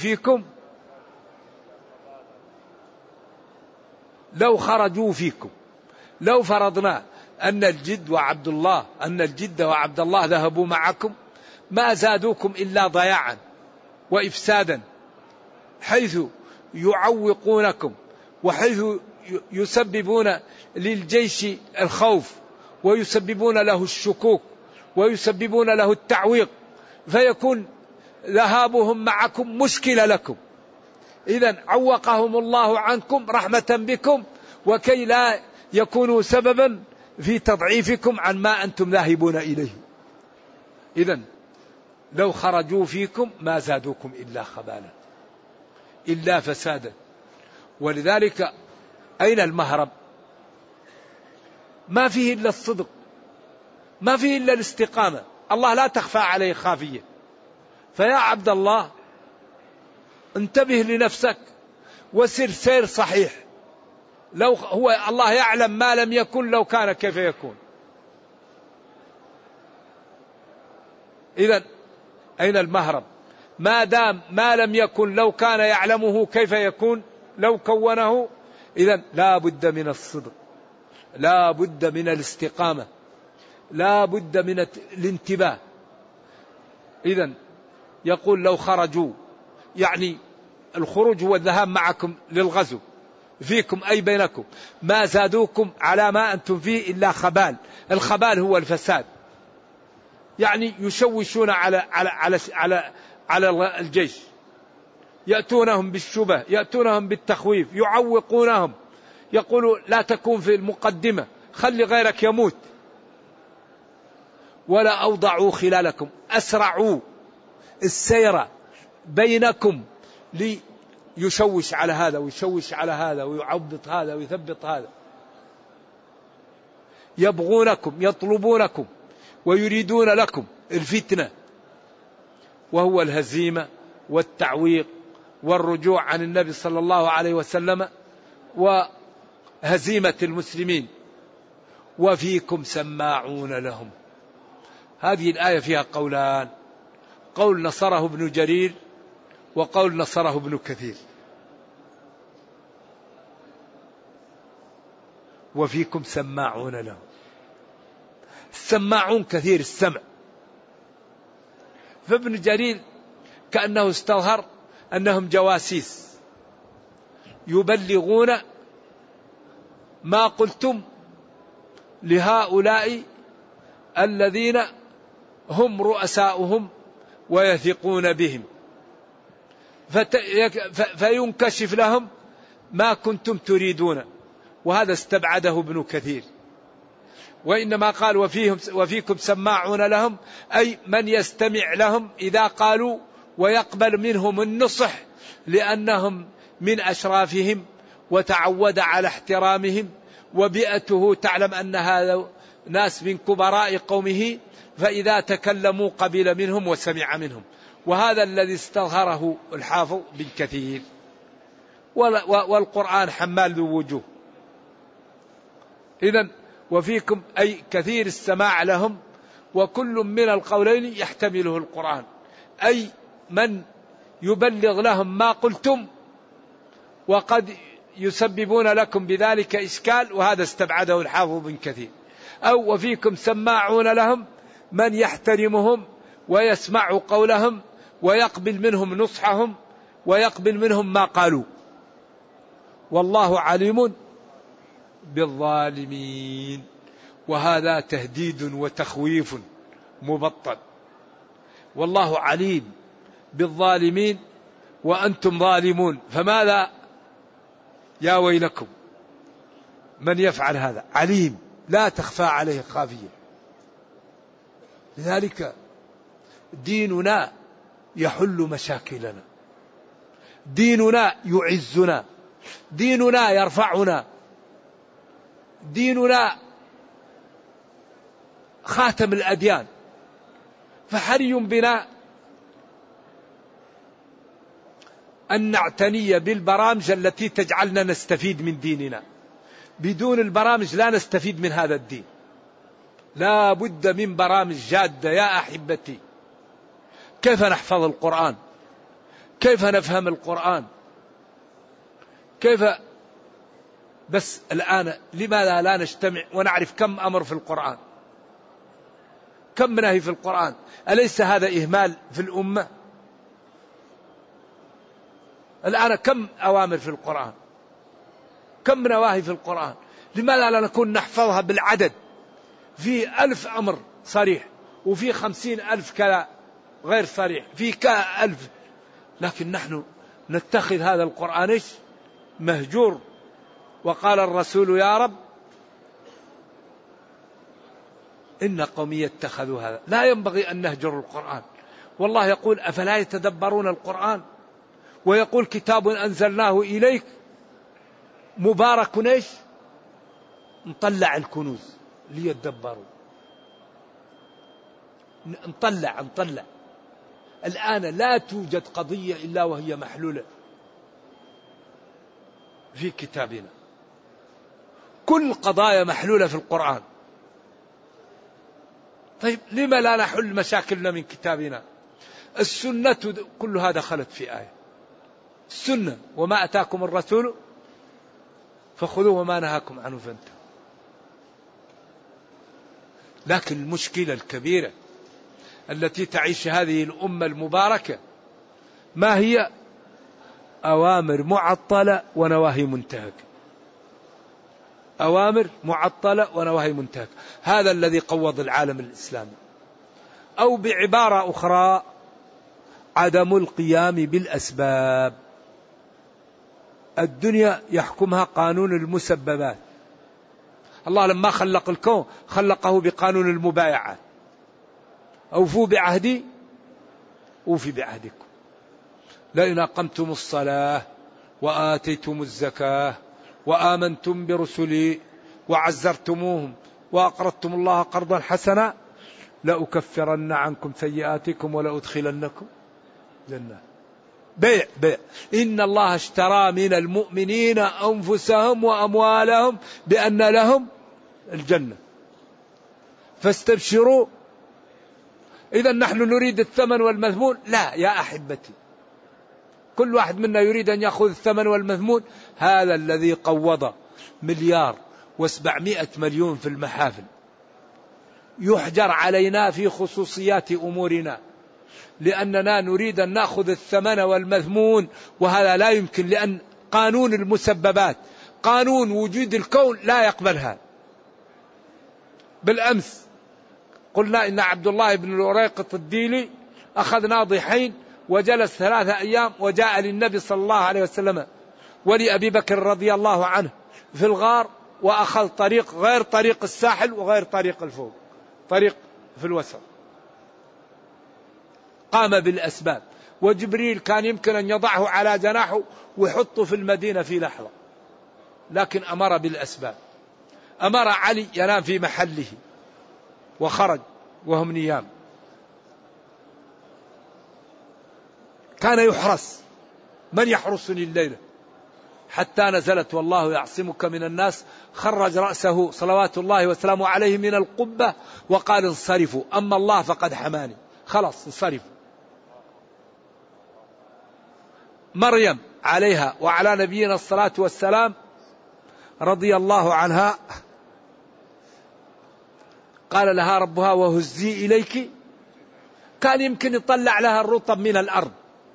فيكم لو فرضنا أن الجد وعبد الله ذهبوا معكم ما زادوكم إلا ضياعا وإفسادا، حيث يعوقونكم وحيث يسببون للجيش الخوف ويسببون له الشكوك ويسببون له التعويق، فيكون ذهابهم معكم مشكلة لكم. إذن عوقهم الله عنكم رحمة بكم وكي لا يكونوا سببا في تضعيفكم عن ما أنتم ذاهبون إليه. إذن لو خرجوا فيكم ما زادوكم إلا خبالا إلا فسادا. ولذلك أين المهرب؟ ما فيه إلا الصدق، ما فيه إلا الاستقامة، الله لا تخفى عليه خافية. فيا عبد الله انتبه لنفسك وسر سير صحيح، لو هو الله يعلم ما لم يكن لو كان كيف يكون. إذن أين المهرب؟ ما دام ما لم يكن لو كان يعلمه كيف يكون لو كونه. إذن لا بد من الصدق، لا بد من الاستقامة، لا بد من الانتباه. إذن يقول لو خرجوا، يعني الخروج هو الذهاب معكم للغزو فيكم أي بينكم، ما زادوكم على ما أنتم فيه إلا خبال. الخبال هو الفساد، يعني يشوشون على الجيش، يأتونهم بالشبه، يأتونهم بالتخويف، يعوقونهم، يقولوا لا تكون في المقدمة، خلي غيرك يموت. ولا أوضعوا خلالكم، أسرعوا السير بينكم ليشوش على هذا ويشوش على هذا ويعبط هذا ويثبط هذا. يبغونكم، يطلبونكم ويريدون لكم الفتنة، وهو الهزيمة والتعويق والرجوع عن النبي صلى الله عليه وسلم وهزيمة المسلمين. وفيكم سماعون لهم. هذه الآية فيها قولان، قول نصره ابن جرير وقول نصره ابن كثير. وفيكم سماعون لهم، السماعون كثير السمع. فابن جرير كأنه استظهر أنهم جواسيس يبلغون ما قلتم لهؤلاء الذين هم رؤساؤهم ويثقون بهم، فينكشف لهم ما كنتم تريدون. وهذا استبعده ابن كثير، وإنما قال وفيكم سماعون لهم، أي من يستمع لهم إذا قالوا ويقبل منهم النصح، لأنهم من أشرافهم وتعود على احترامهم، وبيئته تعلم أن هذا ناس من كبراء قومه، فإذا تكلموا قبل منهم وسمع منهم. وهذا الذي استظهره الحافظ بن كثير. والقرآن حمال ذو وجوه. إذن وفيكم أي كثير السماع لهم، وكل من القولين يحتمله القرآن، أي من يبلغ لهم ما قلتم، وقد يسببون لكم بذلك إشكال، وهذا استبعده الحافظ بن كثير. أو وفيكم سماعون لهم، من يحترمهم ويسمع قولهم ويقبل منهم نصحهم ويقبل منهم ما قالوا. والله عليم بالظالمين. وهذا تهديد وتخويف مبطل. والله عليم بالظالمين وأنتم ظالمون، فماذا يا ويلكم من يفعل هذا؟ عليم لا تخفى عليه خافية. لذلك ديننا يحل مشاكلنا، ديننا يعزنا، ديننا يرفعنا، ديننا خاتم الأديان. فحري بنا أن نعتني بالبرامج التي تجعلنا نستفيد من ديننا. بدون البرامج لا نستفيد من هذا الدين. لا بد من برامج جادة يا أحبتي. كيف نحفظ القرآن؟ كيف نفهم القرآن؟ كيف؟ بس الآن لماذا لا نجتمع ونعرف كم أمر في القرآن، كم نهي في القرآن؟ أليس هذا إهمال في الأمة؟ الآن كم أوامر في القرآن، كم نواهي في القرآن؟ لماذا لا نكون نحفظها بالعدد؟ في 1000 أمر صريح، وفي 50,000 كذا غير صريح، في 1000. لكن نحن نتخذ هذا القرآن مهجور. وقال الرسول يا رب إن قومي اتخذوا هذا. لا ينبغي أن نهجر القرآن. والله يقول أفلا يتدبرون القرآن، ويقول كتاب أنزلناه إليك مبارك نطلع الكنوز ليتدبروا. نطلع. الآن لا توجد قضية إلا وهي محلولة في كتابنا. كل قضايا محلولة في القرآن. طيب لما لا نحل مشاكلنا من كتابنا؟ السنة كلها دخلت في آية. السنة وما أتاكم الرسول فخذوه وما نهاكم عنه فانتهوا. لكن المشكلة الكبيرة التي تعيش هذه الأمة المباركة ما هي؟ أوامر معطلة ونواهي منتهكة. أوامر معطلة ونواهي منتهكة. هذا الذي قوض العالم الإسلامي. أو بعبارة أخرى عدم القيام بالأسباب. الدنيا يحكمها قانون المسببات. الله لما خلق الكون خلقه بقانون المبايعات. أوفوا بعهدي أوفي بعهدكم، لئن أقمتم الصلاة وآتيتم الزكاة وآمنتم برسلي وعزرتموهم وأقرضتم الله قرضا حسنا لأكفرن عنكم سيئاتكم ولأدخلنكم جنات. بيع. إن الله اشترى من المؤمنين أنفسهم وأموالهم بأن لهم الجنة فاستبشروا. إذا نحن نريد الثمن والمذمون؟ لا يا أحبتي، كل واحد منا يريد أن يأخذ الثمن والمذمون. هذا الذي قوض 1,700,000,000 في المحافل يحجر علينا في خصوصيات أمورنا لأننا نريد أن نأخذ الثمن والمذمون، وهذا لا يمكن، لأن قانون المسببات قانون وجود الكون لا يقبل هذا. بالأمس قلنا إن عبد الله بن الأريقط الديلي أخذ ناضحين وجلس 3 أيام وجاء للنبي صلى الله عليه وسلم ولأبي بكر رضي الله عنه في الغار، وأخذ طريق غير طريق الساحل وغير طريق الفوق، طريق في الوسط. قام بالأسباب، وجبريل كان يمكن أن يضعه على جناحه ويحطه في المدينة في لحظة، لكن أمر بالأسباب. أمر علي ينام في محله وخرج وهم نيام. كان يحرس، من يحرسني الليلة؟ حتى نزلت والله يعصمك من الناس، خرج رأسه صلوات الله وسلامه عليه من القبة وقال انصرفوا، أما الله فقد حماني، خلاص انصرفوا. مريم عليها وعلى نبينا الصلاة والسلام رضي الله عنها قال لها ربها وهزي إليك، كان يمكن يطلع لها الرطب من الأرض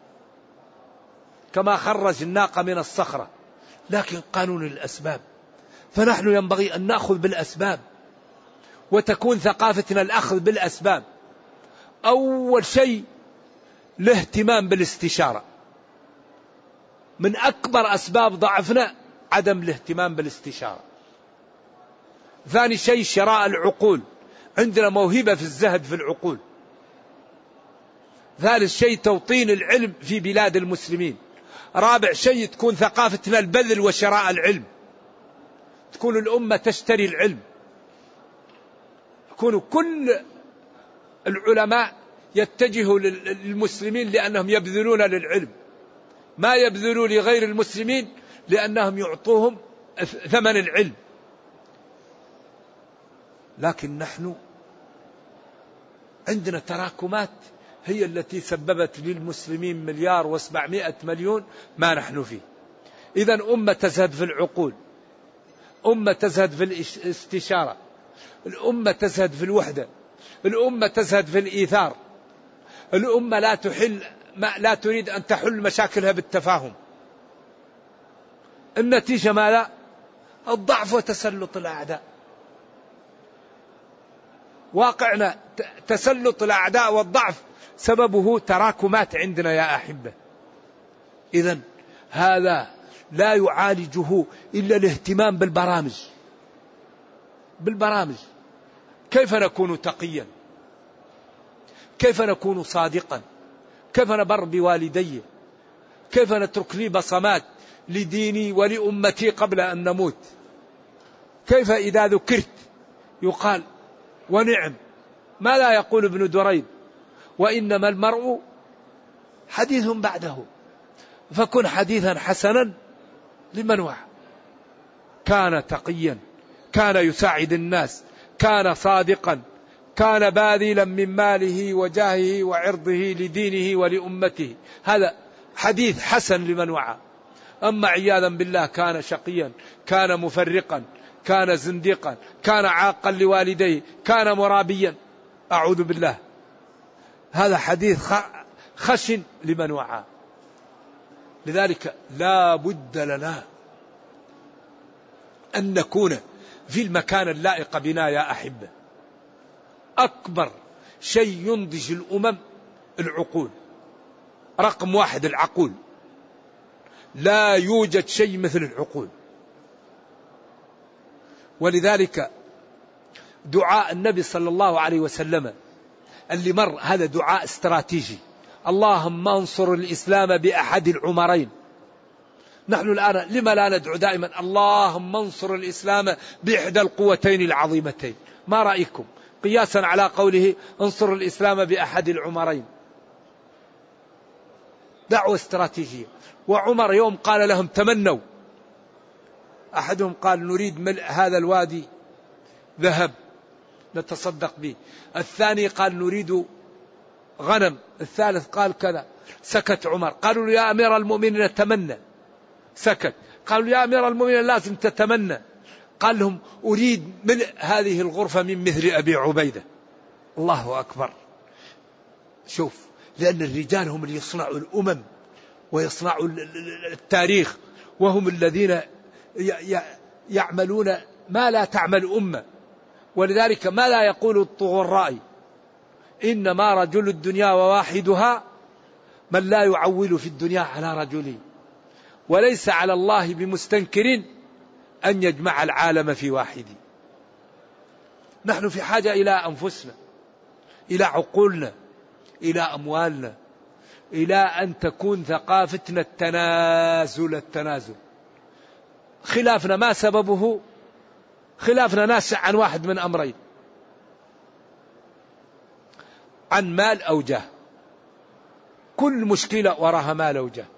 كما خرج الناقة من الصخرة، لكن قانون الأسباب. فنحن ينبغي أن نأخذ بالأسباب، وتكون ثقافتنا الأخذ بالأسباب. أول شيء الاهتمام بالاستشارة. من أكبر أسباب ضعفنا عدم الاهتمام بالاستشارة. ثاني شيء شراء العقول، عندنا موهبة في الزهد في العقول. ثالث شيء توطين العلم في بلاد المسلمين. رابع شيء تكون ثقافتنا البذل وشراء العلم، تكون الأمة تشتري العلم، يكون كل العلماء يتجهوا للمسلمين لأنهم يبذلون للعلم، ما يبذلوا لغير المسلمين لأنهم يعطوهم ثمن العلم. لكن نحن عندنا تراكمات هي التي سببت للمسلمين 1,700,000,000 ما نحن فيه. إذن أمة تزهد في العقول، أمة تزهد في الاستشارة، الأمة تزهد في الوحدة، الأمة تزهد في الإيثار، الأمة لا تريد أن تحل مشاكلها بالتفاهم. النتيجة ماذا؟ الضعف وتسلط الأعداء. واقعنا تسلط الأعداء والضعف سببه تراكمات عندنا يا أحبة. إذن هذا لا يعالجه إلا الاهتمام بالبرامج. كيف نكون تقيا؟ كيف نكون صادقا؟ كيف نبر بوالدي؟ كيف نترك لي بصمات لديني ولأمتي قبل أن نموت؟ كيف إذا ذكرت يقال ونعم؟ ما لا يقول ابن دريد وإنما المرء حديث بعده، فكن حديثا حسنا لمن وعى. كان تقيا، كان يساعد الناس، كان صادقا، كان باذلا من ماله وجاهه وعرضه لدينه ولأمته. هذا حديث حسن لمن وعى. أما عياذا بالله كان شقيا، كان مفرقا، كان زنديقا، كان عاقا لوالديه، كان مرابيا، أعوذ بالله. هذا حديث خشن لمن وعى. لذلك لا بد لنا أن نكون في المكان اللائق بنا يا أحبة. أكبر شيء ينضج الأمم العقول، رقم واحد العقول، لا يوجد شيء مثل العقول. ولذلك دعاء النبي صلى الله عليه وسلم اللي مر هذا دعاء استراتيجي، اللهم انصر الإسلام بأحد العمرين. نحن الآن لما لا ندعو دائما اللهم انصر الإسلام بإحدى القوتين العظيمتين؟ ما رأيكم قياسا على قوله انصر الإسلام بأحد العمرين؟ دعوة استراتيجية. وعمر يوم قال لهم تمنوا، أحدهم قال نريد ملء هذا الوادي ذهب نتصدق به، الثاني قال نريد غنم، الثالث قال كذا. سكت عمر، قالوا له يا أمير المؤمنين تمنى، سكت. قالوا يا أمير المؤمنين لازم تتمنى، قال لهم أريد ملء هذه الغرفة من مثل أبي عبيدة. الله أكبر. شوف، لأن الرجال هم اللي يصنعوا الأمم ويصنعوا التاريخ، وهم الذين يعملون ما لا تعمل أمة. ولذلك ما لا يقول الطغى الرأي إنما رجل الدنيا وواحدها من لا يعول في الدنيا على رجله، وليس على الله بمستنكر أن يجمع العالم في واحد. نحن في حاجة إلى أنفسنا، إلى عقولنا، إلى أموالنا، إلى أن تكون ثقافتنا التنازل. خلافنا ما سببه؟ خلافنا ناشئ عن واحد من أمرين، عن مال أو جاه. كل مشكلة وراها مال أو جاه،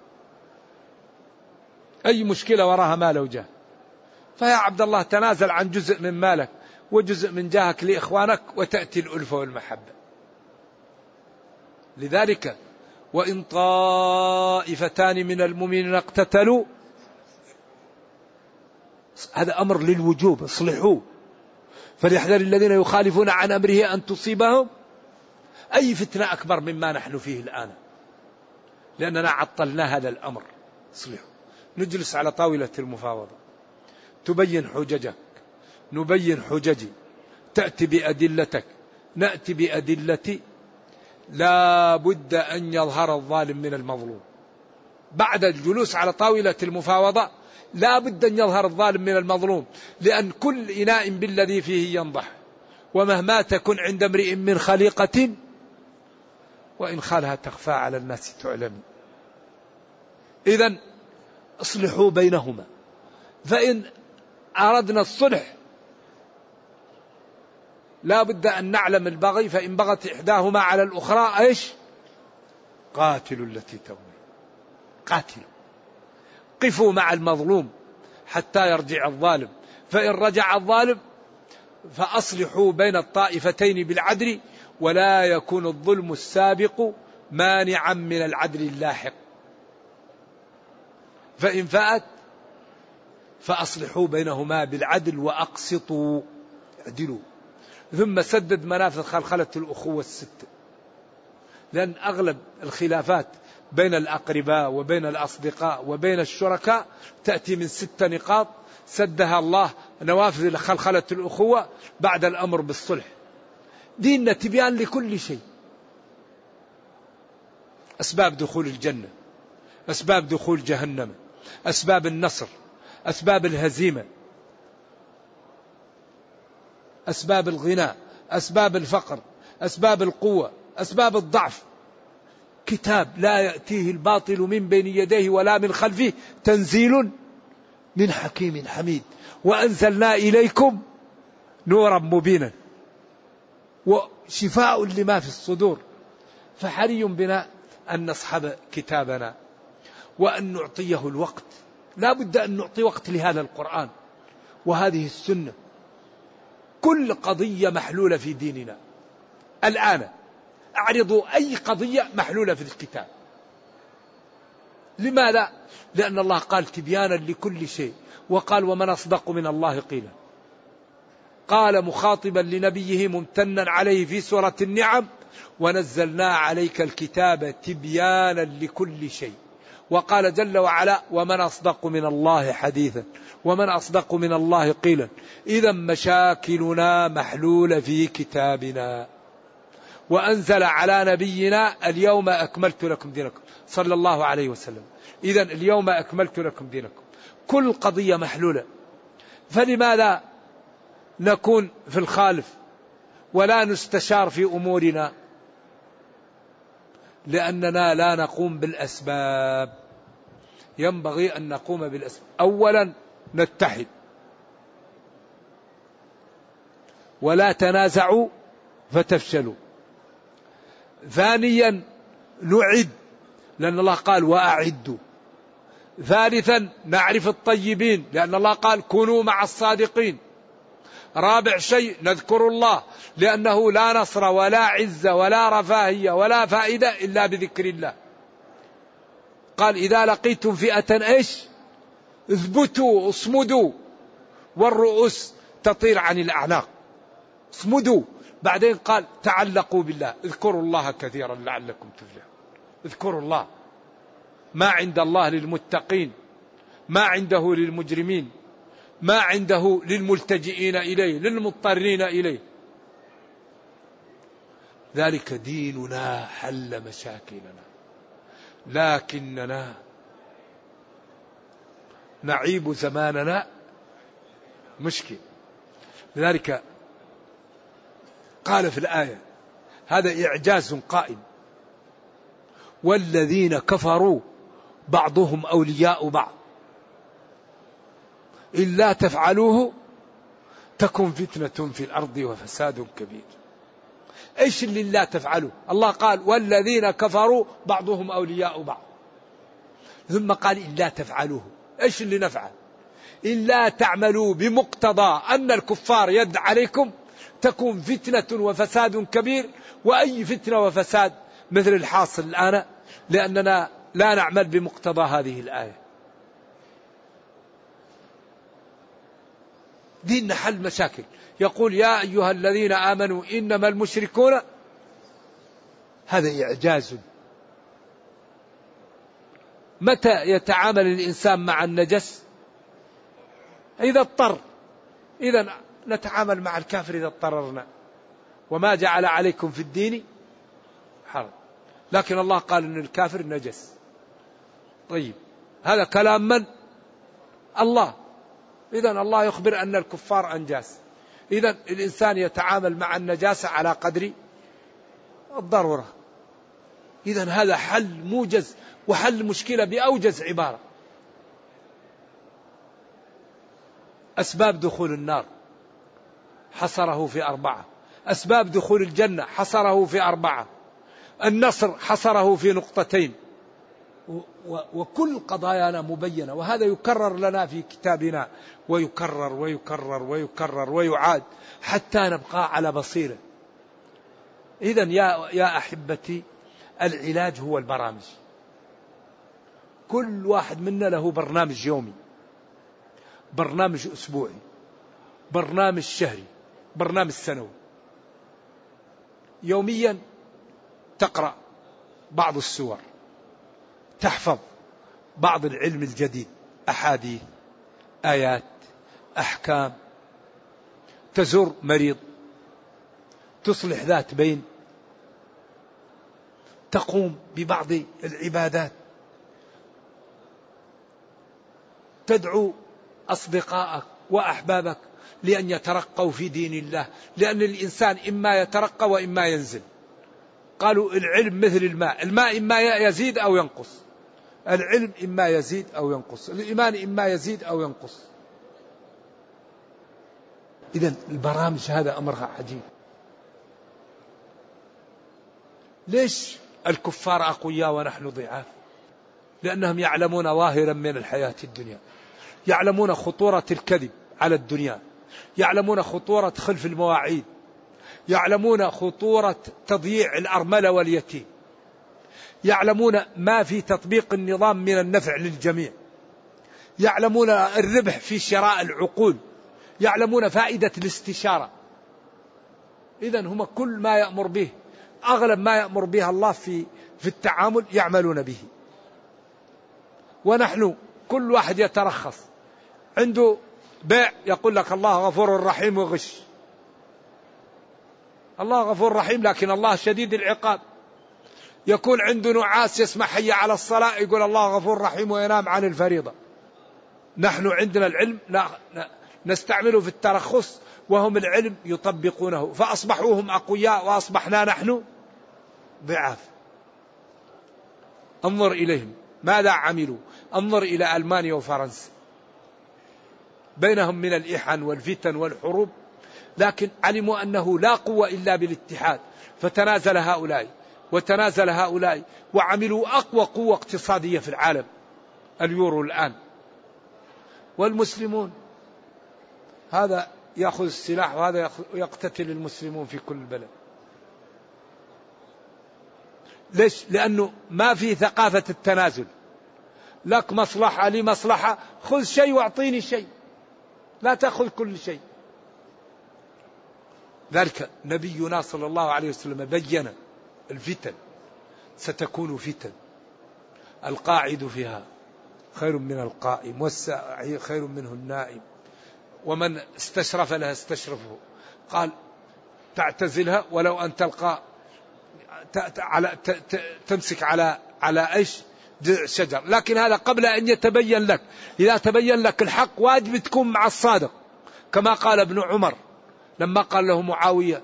أي مشكلة وراها مال أو جاه. فيا عبد الله تنازل عن جزء من مالك وجزء من جاهك لإخوانك وتأتي الألفة والمحبة. لذلك وإن طائفتان من المؤمنين اقتتلوا، هذا أمر للوجوب، اصلحوه. فليحذر الذين يخالفون عن أمره أن تصيبهم أي فتنة أكبر مما نحن فيه الآن، لأننا عطلنا هذا الأمر. اصلحوا. نجلس على طاولة المفاوضة، تبين حججك، نبين حججي، تأتي بأدلتك، نأتي بأدلتي. لا بد أن يظهر الظالم من المظلوم. بعد الجلوس على طاولة المفاوضة لا بد أن يظهر الظالم من المظلوم، لأن كل إناء بالذي فيه ينضح، ومهما تكن عند امرئ من خليقة وإن خالها تخفى على الناس تعلم. إذن اصلحوا بينهما. فإن أردنا الصلح لا بد أن نعلم البغي، فإن بغت إحداهما على الأخرى إيش؟ قاتلوا التي تبغي. قاتلوا، قفوا مع المظلوم حتى يرجع الظالم، فإن رجع الظالم فأصلحوا بين الطائفتين بالعدل، ولا يكون الظلم السابق مانعا من العدل اللاحق. فإن فأت فأصلحوا بينهما بالعدل وأقسطوا، اعدلوا. ثم سدد منافذ خلخلة الأخوة الست، لأن أغلب الخلافات بين الأقرباء وبين الأصدقاء وبين الشركاء تأتي من 6 نقاط سدها الله، نوافذ خلخلة الأخوة بعد الأمر بالصلح. ديننا تبيان لكل شيء. أسباب دخول الجنة، أسباب دخول جهنم، أسباب النصر، أسباب الهزيمة، أسباب الغنى، أسباب الفقر، أسباب القوة، أسباب الضعف. كتاب لا يأتيه الباطل من بين يديه ولا من خلفه، تنزيل من حكيم حميد. وأنزلنا إليكم نورا مبينا وشفاء لما في الصدور. فحري بنا أن نصحب كتابنا وأن نعطيه الوقت. لا بد أن نعطي وقت لهذا القرآن وهذه السنة. كل قضية محلولة في ديننا الآن، أعرضوا أي قضية محلولة في الكتاب. لماذا؟ لأن الله قال تبيانا لكل شيء، وقال ومن أصدق من الله قيلا. قال مخاطبا لنبيه ممتنا عليه في سورة النعم: ونزلنا عليك الكتاب تبيانا لكل شيء. وقال جل وعلا: ومن أصدق من الله حديثا ومن أصدق من الله قيلا إذا مشاكلنا محلولة في كتابنا. وأنزل على نبينا: اليوم أكملت لكم دينكم، صلى الله عليه وسلم. إذا اليوم أكملت لكم دينكم، كل قضية محلولة. فلماذا نكون في الخالف ولا نستشار في أمورنا؟ لأننا لا نقوم بالأسباب. ينبغي أن نقوم بالأسباب. أولا نتحد، ولا تنازعوا فتفشلوا. ثانيا نعد، لأن الله قال: وأعدوا. ثالثا نعرف الطيبين، لأن الله قال: كونوا مع الصادقين. رابع شيء نذكر الله، لأنه لا نصر ولا عزة ولا رفاهية ولا فائدة إلا بذكر الله. قال: إذا لقيتم فئة إيش؟ اثبتوا، اصمدوا، والرؤوس تطير عن الأعناق. اصمدوا. بعدين قال: تعلقوا بالله، اذكروا الله كثيرا لعلكم تفلحون. اذكروا الله. ما عند الله للمتقين، ما عنده للمجرمين، ما عنده للملتجئين إليه، للمضطرين إليه. ذلك ديننا حل مشاكلنا، لكننا نعيب زماننا مشكل. لذلك قال في الآية: هذا إعجاز قائم: والذين كفروا بعضهم أولياء بعض إلا تفعلوه تكن فتنة في الأرض وفساد كبير. إيش اللي لا تفعلوه؟ الله قال: والذين كفروا بعضهم أولياء بعض، ثم قال: إلا تفعلوه. إيش اللي نفعل؟ إلا تعملوا بمقتضى أن الكفار يد عليكم تكون فتنة وفساد كبير. وأي فتنة وفساد مثل الحاصل الآن، لأننا لا نعمل بمقتضى هذه الآية. دين حل مشاكل. يقول: يا أيها الذين آمنوا إنما المشركون. هذا إعجاز. متى يتعامل الإنسان مع النجس؟ إذا اضطر. إذا نتعامل مع الكافر إذا اضطررنا. وما جعل عليكم في الدين حرج، لكن الله قال إن الكافر نجس. طيب، هذا كلام من؟ الله. إذا الله يخبر أن الكفار أنجاس. إذا الإنسان يتعامل مع النجاسة على قدر الضرورة. إذا هذا حل موجز، وحل مشكلة بأوجز عبارة. أسباب دخول النار حصره في 4، أسباب دخول الجنة حصره في 4، النصر حصره في 2. وكل قضايانا مبينة، وهذا يكرر لنا في كتابنا، ويكرر ويكرر ويكرر ويعاد حتى نبقى على بصيرة. إذن يا أحبتي، العلاج هو البرامج. كل واحد منا له برنامج يومي، برنامج أسبوعي، برنامج شهري، برنامج سنوي. يوميا تقرأ بعض السور، تحفظ بعض العلم الجديد، أحاديث، آيات، أحكام، تزور مريض، تصلح ذات بين، تقوم ببعض العبادات، تدعو أصدقائك وأحبابك لأن يترقوا في دين الله، لأن الإنسان إما يترقى وإما ينزل. قالوا العلم مثل الماء، الماء إما يزيد أو ينقص، العلم إما يزيد أو ينقص، الإيمان إما يزيد أو ينقص. إذن البرامج هذا أمرها عجيب. ليش الكفار أقوياء ونحن ضعاف؟ لأنهم يعلمون ظاهرا من الحياة الدنيا، يعلمون خطورة الكذب على الدنيا، يعلمون خطورة خلف المواعيد، يعلمون خطورة تضييع الأرملة واليتيم، يعلمون ما في تطبيق النظام من النفع للجميع، يعلمون الربح في شراء العقول، يعلمون فائدة الاستشارة. إذن هم كل ما يأمر به، أغلب ما يأمر به الله في التعامل يعملون به. ونحن كل واحد يترخص، عنده بيع يقول لك الله غفور رحيم وغش. الله غفور رحيم لكن الله شديد العقاب. يكون عنده نعاس يسمع حي على الصلاة يقول الله غفور رحيم وينام عن الفريضة. نحن عندنا العلم نستعمله في الترخص، وهم العلم يطبقونه، فأصبحوا هم أقوياء وأصبحنا نحن ضعاف. انظر إليهم ماذا عملوا، انظر إلى ألمانيا وفرنسا، بينهم من الإحن والفتن والحروب، لكن علموا أنه لا قوة إلا بالاتحاد، فتنازل هؤلاء وتنازل هؤلاء وعملوا أقوى قوة اقتصادية في العالم، اليورو الآن. والمسلمون هذا يأخذ السلاح وهذا يقتتل المسلمون في كل بلد. ليش؟ لأنه ما في ثقافة التنازل، لك مصلحة لي مصلحة، خذ شيء واعطيني شيء، لا تأخذ كل شيء. ذلك نبينا صلى الله عليه وسلم بين الفتن، ستكون فتن القاعد فيها خير من القائم، والساعي خير منه النائم، ومن استشرف لها استشرفه. قال تعتزلها ولو أن تلقى تمسك على ايش؟ جذع شجر. لكن هذا قبل أن يتبين لك. إذا تبين لك الحق واجب تكون مع الصادق، كما قال ابن عمر لما قال له معاوية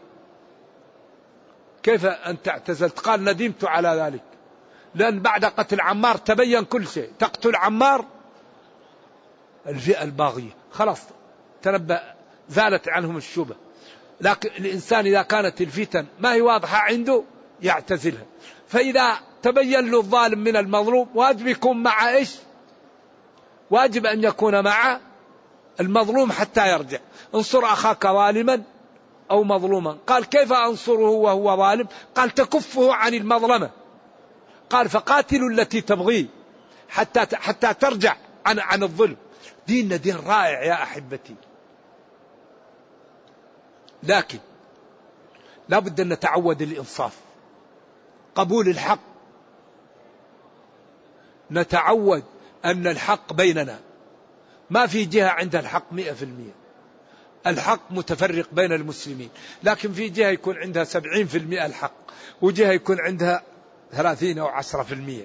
كيف أنت اعتزلت؟ قال ندمت على ذلك، لأن بعد قتل عمار تبين كل شيء. تقتل عمار الفئة الباغية خلاص تنبأ، زالت عنهم الشبهة. لكن الإنسان إذا كانت الفتن ما هي واضحة عنده يعتزلها. فإذا تبين له الظالم من المظلوم واجب يكون مع إيش؟ واجب أن يكون مع المظلوم حتى يرجع. انصر أخاك ظالما أو مظلوما. قال كيف أنصره وهو ظالم؟ قال تكفه عن المظلمة. قال فقاتلوا التي تبغي حتى ترجع عن الظلم. ديننا دين رائع يا أحبتي، لكن لا بد أن نتعود الإنصاف، قبول الحق، نتعود أن الحق بيننا، ما في جهة عندها الحق 100%. الحق متفرق بين المسلمين، لكن في جهة يكون عندها 70% الحق، وجهة يكون عندها 30 أو 10%.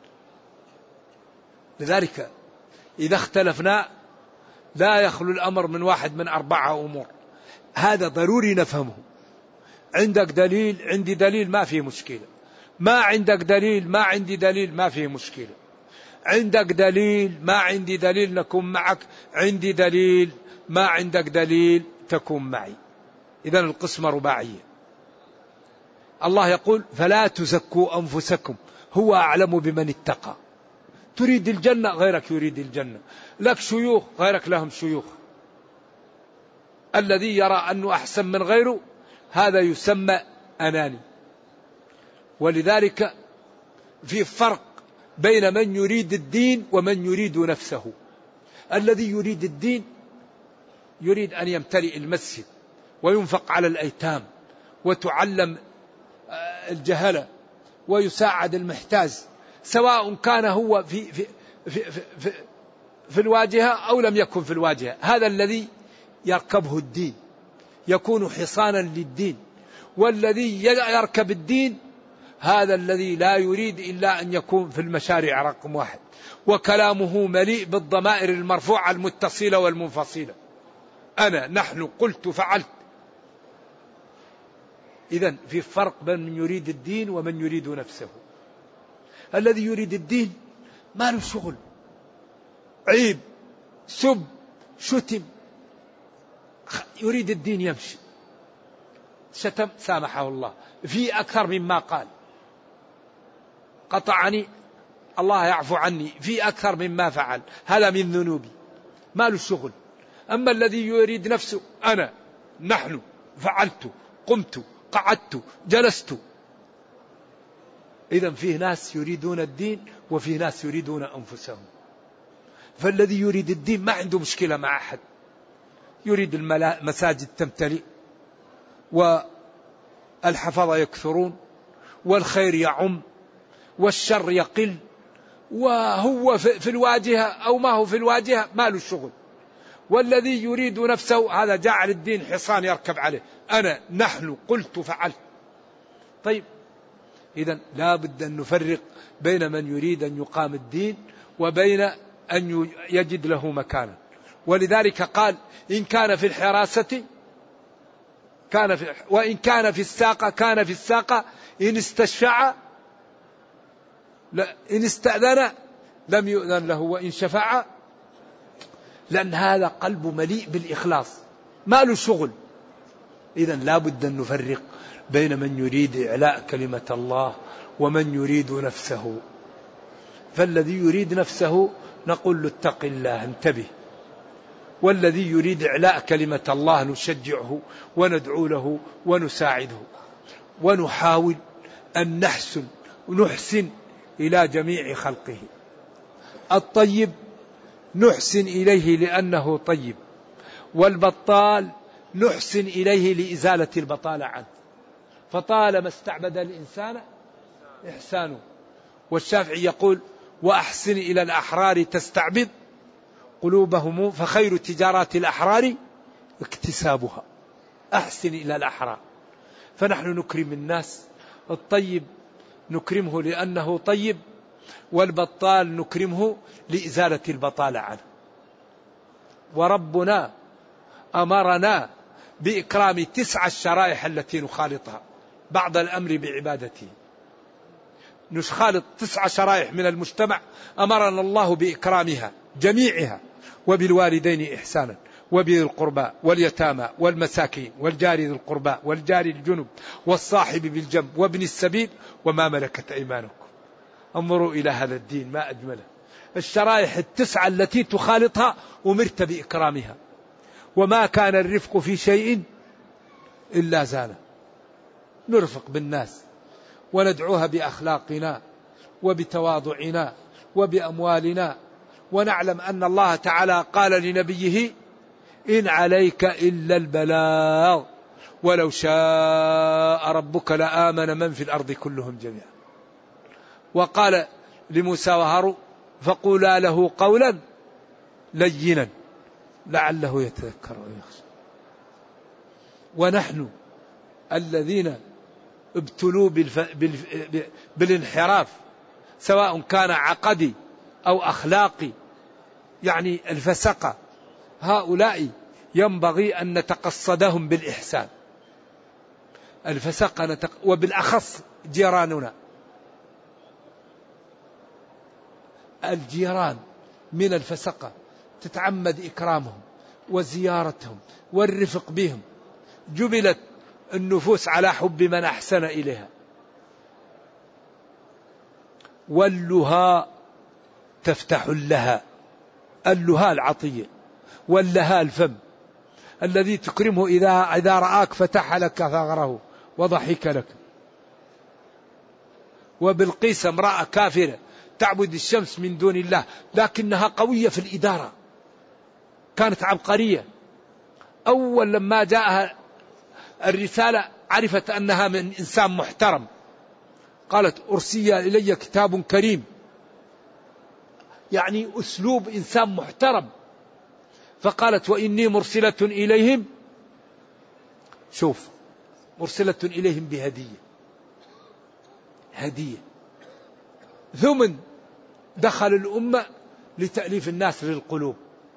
لذلك إذا اختلفنا لا يخلو الأمر من واحد من 4 أمور. هذا ضروري نفهمه. عندك دليل عندي دليل ما فيه مشكلة، ما عندك دليل ما عندي دليل ما فيه مشكلة. عندك دليل ما عندي دليل نكون معك، عندي دليل ما عندك دليل تكون معي. إذن القسمة رباعية. الله يقول فلا تزكوا أنفسكم هو أعلم بمن اتقى. تريد الجنة غيرك يريد الجنة، لك شيوخ غيرك لهم شيوخ. الذي يرى أنه أحسن من غيره هذا يسمى أناني. ولذلك في فرق بين من يريد الدين ومن يريد نفسه. الذي يريد الدين يريد أن يمتلئ المسجد وينفق على الأيتام وتعلم الجهلة ويساعد المحتاج، سواء كان هو في الواجهة أو لم يكن في الواجهة. هذا الذي يركبه الدين، يكون حصانا للدين. والذي يركب الدين هذا الذي لا يريد إلا أن يكون في المشاريع رقم 1، وكلامه مليء بالضمائر المرفوعة المتصلة والمنفصلة. أنا، نحن، قلت، فعلت. إذن في فرق بين من يريد الدين ومن يريد نفسه. الذي يريد الدين ما له شغل، عيب، سب، شتم، يريد الدين يمشي. شتم سامحه الله في أكثر مما قال، قطعني الله يعفو عني في أكثر مما فعل، هذا من ذنوبي، ما له شغل. أما الذي يريد نفسه، أنا، نحن، فعلت، قمت، قعدت، جلست. إذن فيه ناس يريدون الدين وفيه ناس يريدون أنفسهم. فالذي يريد الدين ما عنده مشكلة مع أحد، يريد المساجد تمتلئ والحفظة يكثرون والخير يعم والشر يقل، وهو في الواجهة أو ما هو في الواجهة ما له الشغل. والذي يريد نفسه هذا جعل الدين حصان يركب عليه، نحن قلت فعلت. طيب إذن لا بد أن نفرق بين من يريد أن يقام الدين وبين أن يجد له مكانا. ولذلك قال إن كان في الحراسة وإن كان في الساقة كان في الساقة، إن استشفع إن استأذن لم يؤذن له، وإن شفع، لأن هذا قلب مليء بالإخلاص ما له شغل. إذن لا بد أن نفرق بين من يريد إعلاء كلمة الله ومن يريد نفسه. فالذي يريد نفسه نقول له اتق الله انتبه، والذي يريد إعلاء كلمة الله نشجعه وندعو له ونساعده، ونحاول أن نحسن إلى جميع خلقه. الطيب نحسن إليه لأنه طيب، والبطال نحسن إليه لإزالة البطالة عنه، فطالما استعبد الإنسان إحسانه. والشافعي يقول وأحسن إلى الأحرار تستعبد قلوبهم، فخير تجارات الأحرار اكتسابها. أحسن إلى الأحرار، فنحن نكرم الناس. الطيب نكرمه لأنه طيب، والبطال نكرمه لإزالة البطالة عنه. وربنا أمرنا بإكرام 9 الشرائح التي نخالطها بعد الأمر بعبادته. نخالط 9 شرائح من المجتمع أمرنا الله بإكرامها جميعها، وبالوالدين إحسانا، وبذي القربى واليتامى والمساكين والجار ذي القربى والجار الجنب والصاحب بالجنب وابن السبيل وما ملكت أيمانكم. انظروا إلى هذا الدين ما أجمله. الشرائح 9 التي تخالطها أمرت بإكرامها، وما كان الرفق في شيء إلا زانه. نرفق بالناس وندعوها بأخلاقنا وبتواضعنا وبأموالنا، ونعلم أن الله تعالى قال لنبيه إن عليك إلا البلاغ ولو شاء ربك لآمن من في الأرض كلهم جميعا. وقال لموسى وهارون فقولا له قولا لينا لعله يتذكر ويخشى. ونحن الذين ابتلوا بالانحراف سواء كان عقدي أو أخلاقي، يعني الفسقة، هؤلاء ينبغي أن نتقصدهم بالإحسان. الفسقة وبالأخص جيراننا. الجيران من الفسقة تتعمد إكرامهم وزيارتهم والرفق بهم. جبلت النفوس على حب من أحسن إليها. واللها تفتح لها، اللها العطية، واللها الفم الذي تكرمه إذا رآك فتح لك ثغره وضحك لك. وبالقيس امرأة كافرة تعبد الشمس من دون الله، لكنها قوية في الإدارة، كانت عبقرية. أول لما جاءها الرسالة عرفت أنها من إنسان محترم، قالت أرسي إلي كتاب كريم، يعني أسلوب إنسان محترم. فقالت وإني مرسلة إليهم، شوف، مرسلة إليهم بهدية، هدية. ثم دخل الأمة لتأليف الناس للقلوب.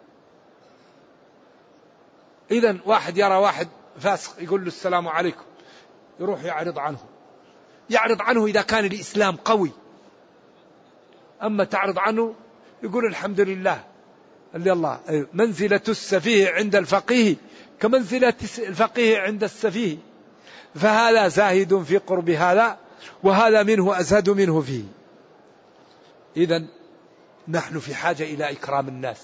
إذن واحد يرى واحد فاسق يقول له السلام عليكم، يروح يعرض عنه إذا كان الإسلام قوي. أما تعرض عنه يقول الحمد لله اللي الله. منزلة السفيه عند الفقيه كمنزلة الفقيه عند السفيه، فهذا زاهد في قرب هذا، وهذا منه أزهد منه فيه. إذن نحن في حاجة إلى إكرام الناس،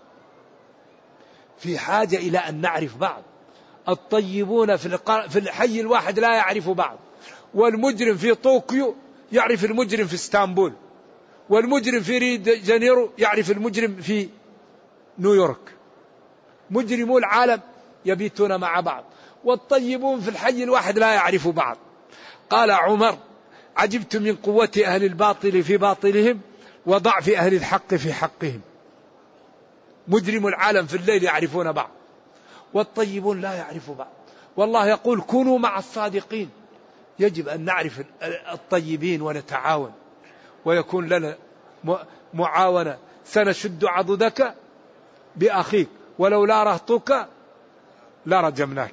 في حاجة إلى أن نعرف بعض. الطيبون في الحي الواحد لا يعرف بعض، والمجرم في طوكيو يعرف المجرم في اسطنبول، والمجرم في ريو دي جانيرو يعرف المجرم في نيويورك. مجرمو العالم يبيتون مع بعض، والطيبون في الحي الواحد لا يعرف بعض. قال عمر: عجبت من قوة أهل الباطل في باطلهم وضعف أهل الحق في حقهم. مجرم العالم في الليل يعرفون بعض، والطيبون لا يعرفوا بعض. والله يقول: كونوا مع الصادقين. يجب أن نعرف الطيبين ونتعاون ويكون لنا معاونة. سنشد عضدك بأخيك ولولا رهطك لرجمناك.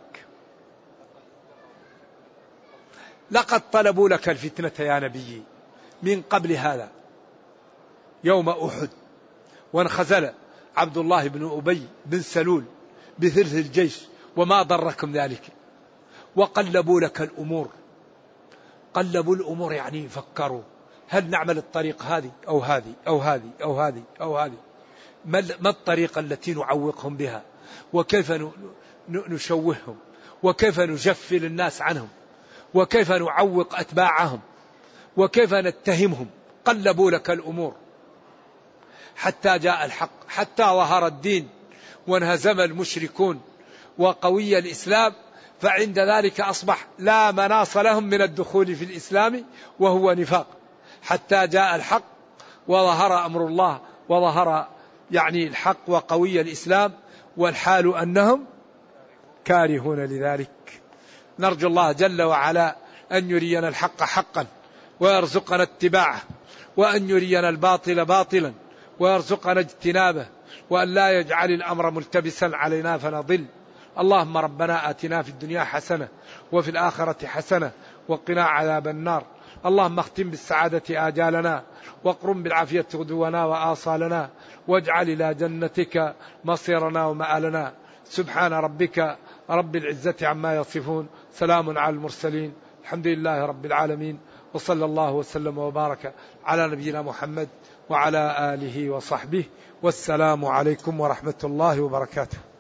لقد طلبوا لك الفتنة يا نبي من قبل هذا، يوم أحد، وانخزل عبد الله بن أبي بن سلول بثلث الجيش وما ضركم ذلك، وقلبوا لك الأمور. قلبوا الأمور يعني فكروا: هل نعمل الطريق هذه أو هذه أو هذه أو هذه أو هذه؟ ما الطريقة التي نعوقهم بها؟ وكيف نشوههم؟ وكيف نجفل الناس عنهم؟ وكيف نعوق أتباعهم؟ وكيف نتهمهم؟ قلبوا لك الأمور حتى جاء الحق، حتى ظهر الدين وانهزم المشركون وقوي الإسلام، فعند ذلك أصبح لا مناص لهم من الدخول في الإسلام وهو نفاق، حتى جاء الحق وظهر أمر الله وظهر يعني الحق وقوي الإسلام، والحال أنهم كارهون لذلك. نرجو الله جل وعلا أن يرينا الحق حقا ويرزقنا اتباعه، وأن يرينا الباطل باطلا ويرزقنا اجتنابه، وأن لا يجعل الأمر ملتبسا علينا فنضل. اللهم ربنا آتنا في الدنيا حسنة وفي الآخرة حسنة وقنا عذاب النار. اللهم اختم بالسعادة آجالنا واقرم بالعافية غدونا وآصالنا، واجعل إلى جنتك مصيرنا ومآلنا. سبحان ربك رب العزة عما يصفون، سلام على المرسلين، الحمد لله رب العالمين، وصلى الله وسلم وبارك على نبينا محمد وعلى آله وصحبه، والسلام عليكم ورحمة الله وبركاته.